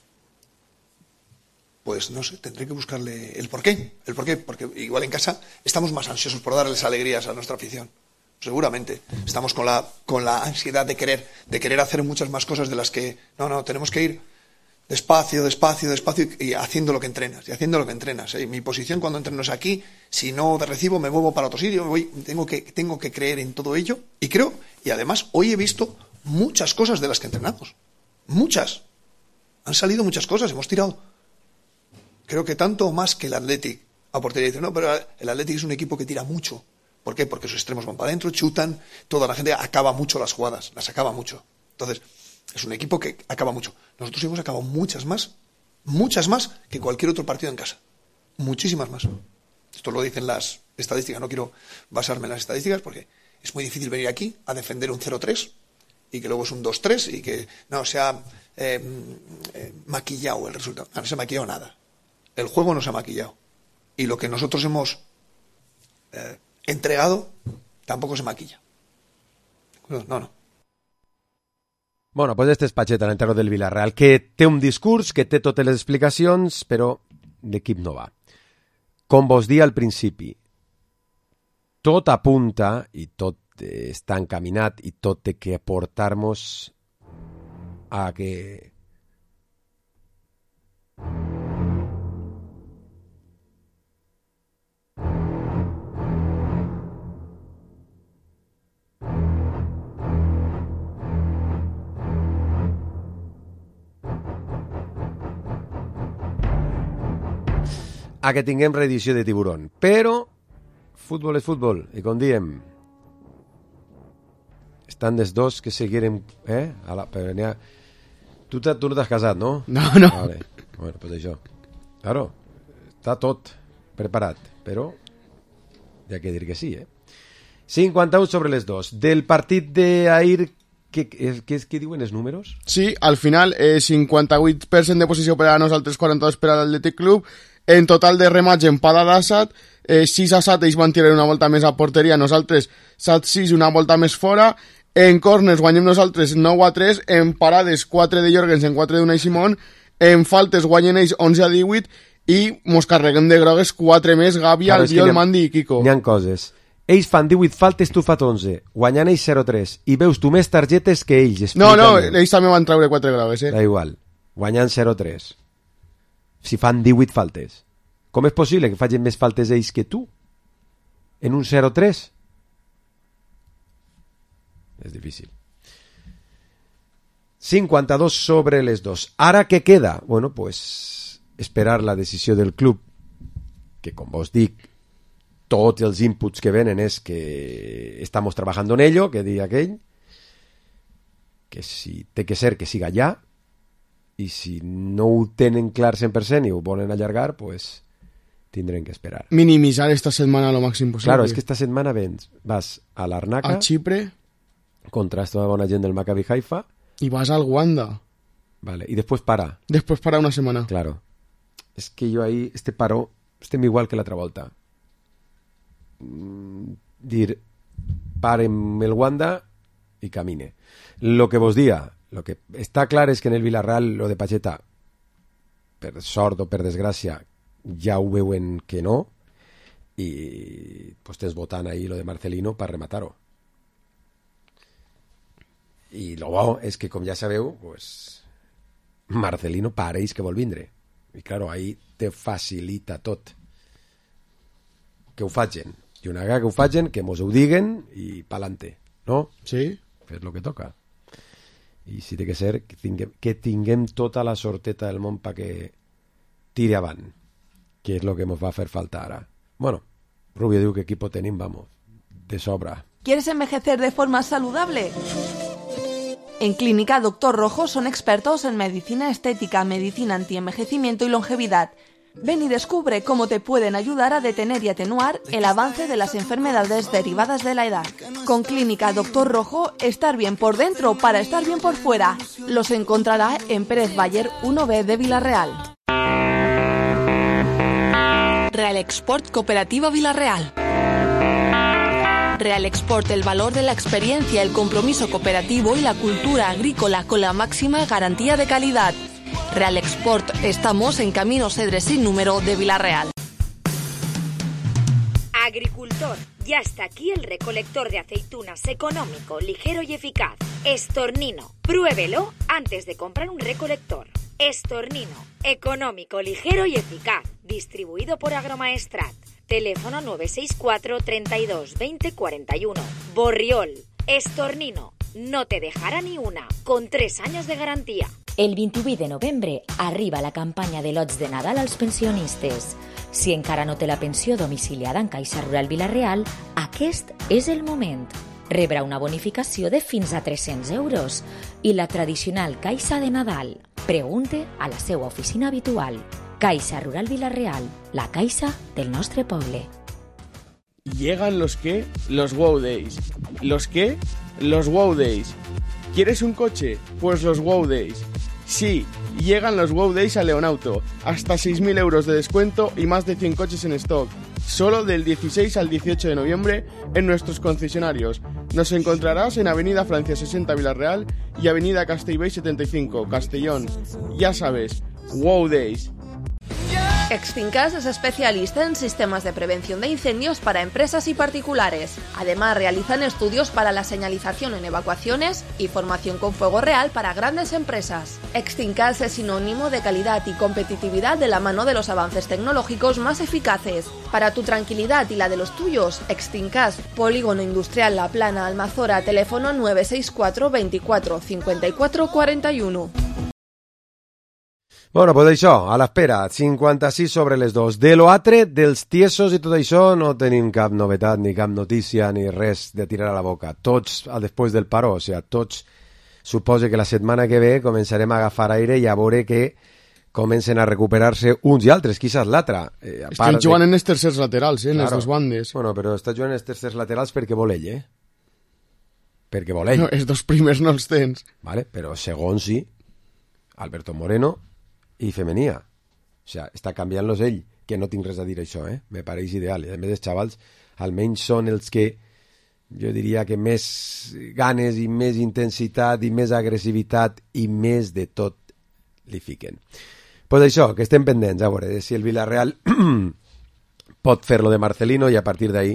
pues no sé, tendré que buscarle el porqué. El porqué, porque igual en casa estamos más ansiosos por darles alegrías a nuestra afición. Seguramente. Estamos con la, con la ansiedad de querer, de querer hacer muchas más cosas de las que... No, no, tenemos que ir despacio, despacio, despacio y haciendo lo que entrenas. Y haciendo lo que entrenas. ¿eh? Mi posición cuando entreno es aquí. Si no te recibo, me muevo para otro sitio. Me voy, tengo, que, tengo que creer en todo ello. Y creo, y además, hoy he visto muchas cosas de las que entrenamos. Muchas. Han salido muchas cosas. Hemos tirado. Creo que tanto o más que el Athletic. A portería dice, no, pero el Athletic es un equipo que tira mucho. ¿Por qué? Porque sus extremos van para adentro, chutan, toda la gente acaba mucho las jugadas, las acaba mucho. Entonces, es un equipo que acaba mucho. Nosotros hemos acabado muchas más, muchas más que cualquier otro partido en casa. Muchísimas más. Esto lo dicen las estadísticas, no quiero basarme en las estadísticas porque es muy difícil venir aquí a defender un cero tres y que luego es un dos tres y que no se ha eh, eh, maquillado el resultado. No, no se ha maquillado nada. El juego no se ha maquillado. Y lo que nosotros hemos... Eh, entregado, tampoco se maquilla. No, no. Bueno, pues este és Pacheta, l'entrenador del Villarreal, que té un discurs, que té totes les explicacions, però l'equip no va. Com vos dia al principi, tot apunta i tot està encaminat i tot té que aportar-nos a que a que tinguem reedició de Tiburón. Però futbol és futbol. I com diem, estan els dos que seguirem... Eh? A la, però ha... Tu, tu no t'has casat, no? No, no. Vale. Bueno, pues això. Claro, està tot preparat, però hi ha que dir que sí, eh? cinquanta-u sobre les dos. Del partit d'ahir, què, què, què diuen els números? Sí, al final, eh, cinquanta-vuit per cent de posició per a nosaltres, quaranta-dos per a l'Atlètic Club. En total de remats, empada d'Assad, eh, sis a set, ells van tirar una volta més a porteria, nosaltres set a sis, una volta més fora. En corners guanyem nosaltres nou a tres, en parades quatre de Jorgensen, quatre d'Unai Simón, en faltes guanyen ells onze a divuit i mos carreguem de grogues quatre més, Gavi, claro, Albiol, Mandi i Kiko. N'hi ha coses. Ells fan divuit faltes, tu fas onze, guanyant ells zero a tres, i veus tu més targetes que ells. No, no, ells també van treure quatre grogues, eh? Da igual, guanyant zero a tres. Si fan divuit faltes. Com és possible que facin més faltes ells que tu? En un zero a tres? És difícil. cinquanta-dos sobre les dos. Ara què queda? Bueno, pues esperar la decisió del club, que com vos dic, tots els inputs que venen és que estamos trabajando en ello, que diga aquell, que si té que ser que siga allà, i si no ho tenen clar cent per cent i ho volen allargar, pues tindrem que esperar. Minimizar esta setmana lo màxim possible. Claro, és que esta setmana vens, vas a l'Arnaca, a Xipre, contra esta bona gent del Maccabi Haifa, y vas al Wanda. Vale, y después para. Después para una semana. Claro. Es que yo ahí, este paro, estem igual que l'altra volta. Mm, dir, parem el Wanda i camine. Lo que vos dia, lo que està clar és que en el Villarreal lo de Pacheta, per sort o per desgràcia, ja ho veuen que no, i pues tens votant ahí lo de Marcelino per rematar-ho. I lo bo és que, com ja sabeu, pues, Marcelino pareix que vol vindre. I, claro, ahí te facilita tot. Que ho facin. I una vegada que ho facin, que mos ho diguen i pa'lante, no? Sí. Fes lo que toca. I si té que ser, que tinguem, que tinguem tota la sorteta del món perquè tire avant, que és lo que mos va fer falta ara. Bueno, Rubio diu que equipo tenim, vamos, de sobra. ¿Quieres envejecer de forma saludable? En Clínica Doctor Rojo son expertos en medicina estética, medicina antienvejecimiento y longevidad. Ven y descubre cómo te pueden ayudar a detener y atenuar el avance de las enfermedades derivadas de la edad. Con Clínica Doctor Rojo, estar bien por dentro para estar bien por fuera. Los encontrará en Pérez Bayer uno B de Villarreal. Real Export Cooperativa Villarreal. Real Export, el valor de la experiencia, el compromiso cooperativo y la cultura agrícola con la máxima garantía de calidad. Real Export, estamos en Camino Cedres sin número de Villarreal. Agricultor, ya está aquí el recolector de aceitunas económico, ligero y eficaz. Estornino, pruébelo antes de comprar un recolector. Estornino, económico, ligero y eficaz. Distribuido por Agromaestrat. Teléfono nueve seis cuatro, treinta y dos, veinte, cuarenta y uno. Borriol, Estornino, no te dejarà ni una, con tres años de garantía. El vint-i-vuit de novembre arriba la campanya de lots de Nadal als pensionistes. Si encara no té la pensió domiciliada en Caixa Rural Villarreal, aquest és el moment. Rebrà una bonificació de fins a tres-cents euros i la tradicional Caixa de Nadal. Pregunte a la seva oficina habitual. Caixa Rural Villarreal, la caixa del nostre poble. Llegan los que, los Wow Days. ¿Los qué? Los Wow Days. ¿Quieres un coche? Pues los Wow Days. Sí, llegan los Wow Days a Leonauto. Hasta seis mil euros de descuento y más de cien coches en stock. Solo del dieciséis al dieciocho de noviembre en nuestros concesionarios. Nos encontrarás en Avenida Francia sesenta Villarreal y Avenida Castellbell setenta y cinco, Castellón. Ya sabes, Wow Days. Extincas es especialista en sistemas de prevención de incendios para empresas y particulares. Además, realizan estudios para la señalización en evacuaciones y formación con fuego real para grandes empresas. Extincas es sinónimo de calidad y competitividad de la mano de los avances tecnológicos más eficaces. Para tu tranquilidad y la de los tuyos, Extincas, Polígono Industrial La Plana, Almazora, teléfono nueve seis cuatro, veinticuatro, cincuenta y cuatro, cuarenta y uno. Bueno, pues això, a l'espera, cinquanta-sis sobre les dos. De lo altre, dels tiesos i tot això, no tenim cap novetat, ni cap notícia, ni res de tirar a la boca. Tots, després del paro, o sigui, tots, suposo que la setmana que ve començarem a agafar aire i a veure que comencen a recuperar-se uns i altres, quizás l'altre. Eh, Estan jugant de... en els tercers laterals, eh, en claro. Les dues bandes. Bueno, però està jugant en els tercers laterals perquè vol ell, eh? Perquè vol ell. No, els dos primers no els tens. Vale, però segon sí, Alberto Moreno i Femenia. O sigui, està canviant-los ell, que no tinc res a dir això, eh? Me pareix ideal. I a més, els xavals almenys són els que jo diria que més ganes i més intensitat i més agressivitat i més de tot li fiquen. Pues això, que estem pendents, a veure, si el Villarreal pot fer-lo de Marcelino i a partir d'ahí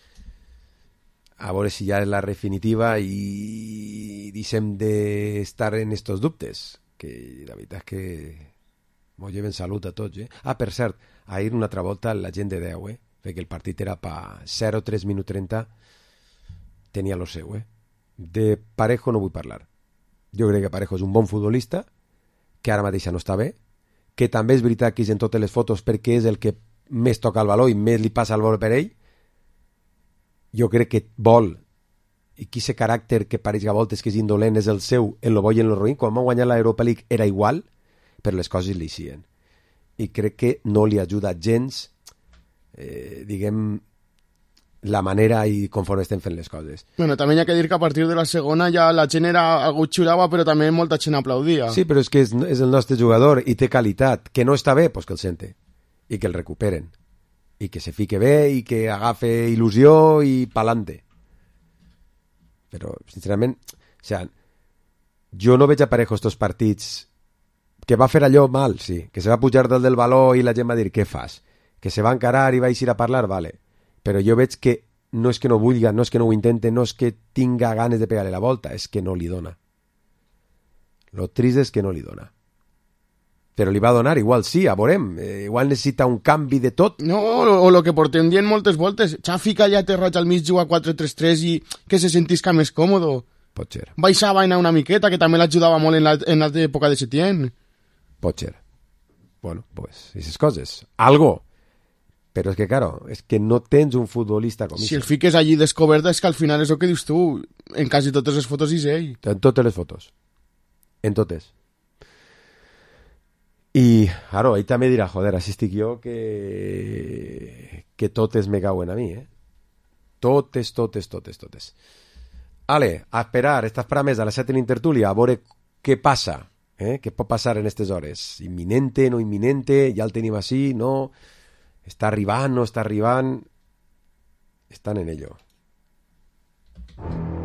a veure si ja és la definitiva i deixem d'estar en estos dubtes, que la veritat és que mos lleven salut a tots, eh? Ah, per cert, ahir una altra volta la gent de deu, eh? Perquè el partit era pa zero tres minut trenta, tenia lo seu, eh? De Parejo no vull parlar. Jo crec que Parejo és un bon futbolista, que ara mateix no està bé, que també és veritat que és en totes les fotos perquè és el que més toca el valor i més li passa el valor per ell. Jo crec que vol, i que aquest caràcter que pareix a voltes que és indolent és el seu, en lo bo i en lo ruïn. Quan va guanyar l'Europa League era igual, però les coses li eixien. I crec que no li ajuda gens, eh, diguem, la manera i conforme estem fent les coses. Bueno, també hi ha que dir que a partir de la segona ja la gent era, algú xulava, però també molta gent aplaudia. Sí, però és que és, és el nostre jugador i té qualitat. Que no està bé, doncs que el sente. I que el recuperen. I que se fique bé i que agafe il·lusió i pa'lante. Però, sincerament, o sea, jo no veig a Parejo estos partits que va fer allò mal, sí, que se va pujar dalt del baló i la gent va dir, què fas? Que se va encarar i va eixir a parlar, vale. Però jo veig que no és que no vulga, no és que no ho intente, no és que tinga ganes de pegar-li la volta, és que no li dona. Lo trist és que no li dona. Però li va donar, igual sí, a veurem. Eh, igual necessita un canvi de tot. No, o, o lo que portem dient moltes voltes. Xavi que allà terratge al mig juga quatre tres tres i que se sentisca més còmodo. Pot ser. Baixa a vaina una miqueta, que també l'ajudava molt en la, en l'època de Setién. Pot ser. Bueno, pues, esas coses. Algo. Però és que, claro, és que no tens un futbolista com si el fiques allí descobert és que al final és el que dius tu. En quasi totes les fotos és ell. En totes les fotos. En totes. I, claro, ell també dirà, joder, així estic jo que... que totes me cauen a mi, eh? Totes, totes, totes, totes. Ale, a esperar, esta esperar més a les set en Intertúlia, a veure què passa, eh? Què pot passar en aquestes hores. Imminente, no imminente, ja el tenim així, no... Està arribant, no està arribant... Estan en ello.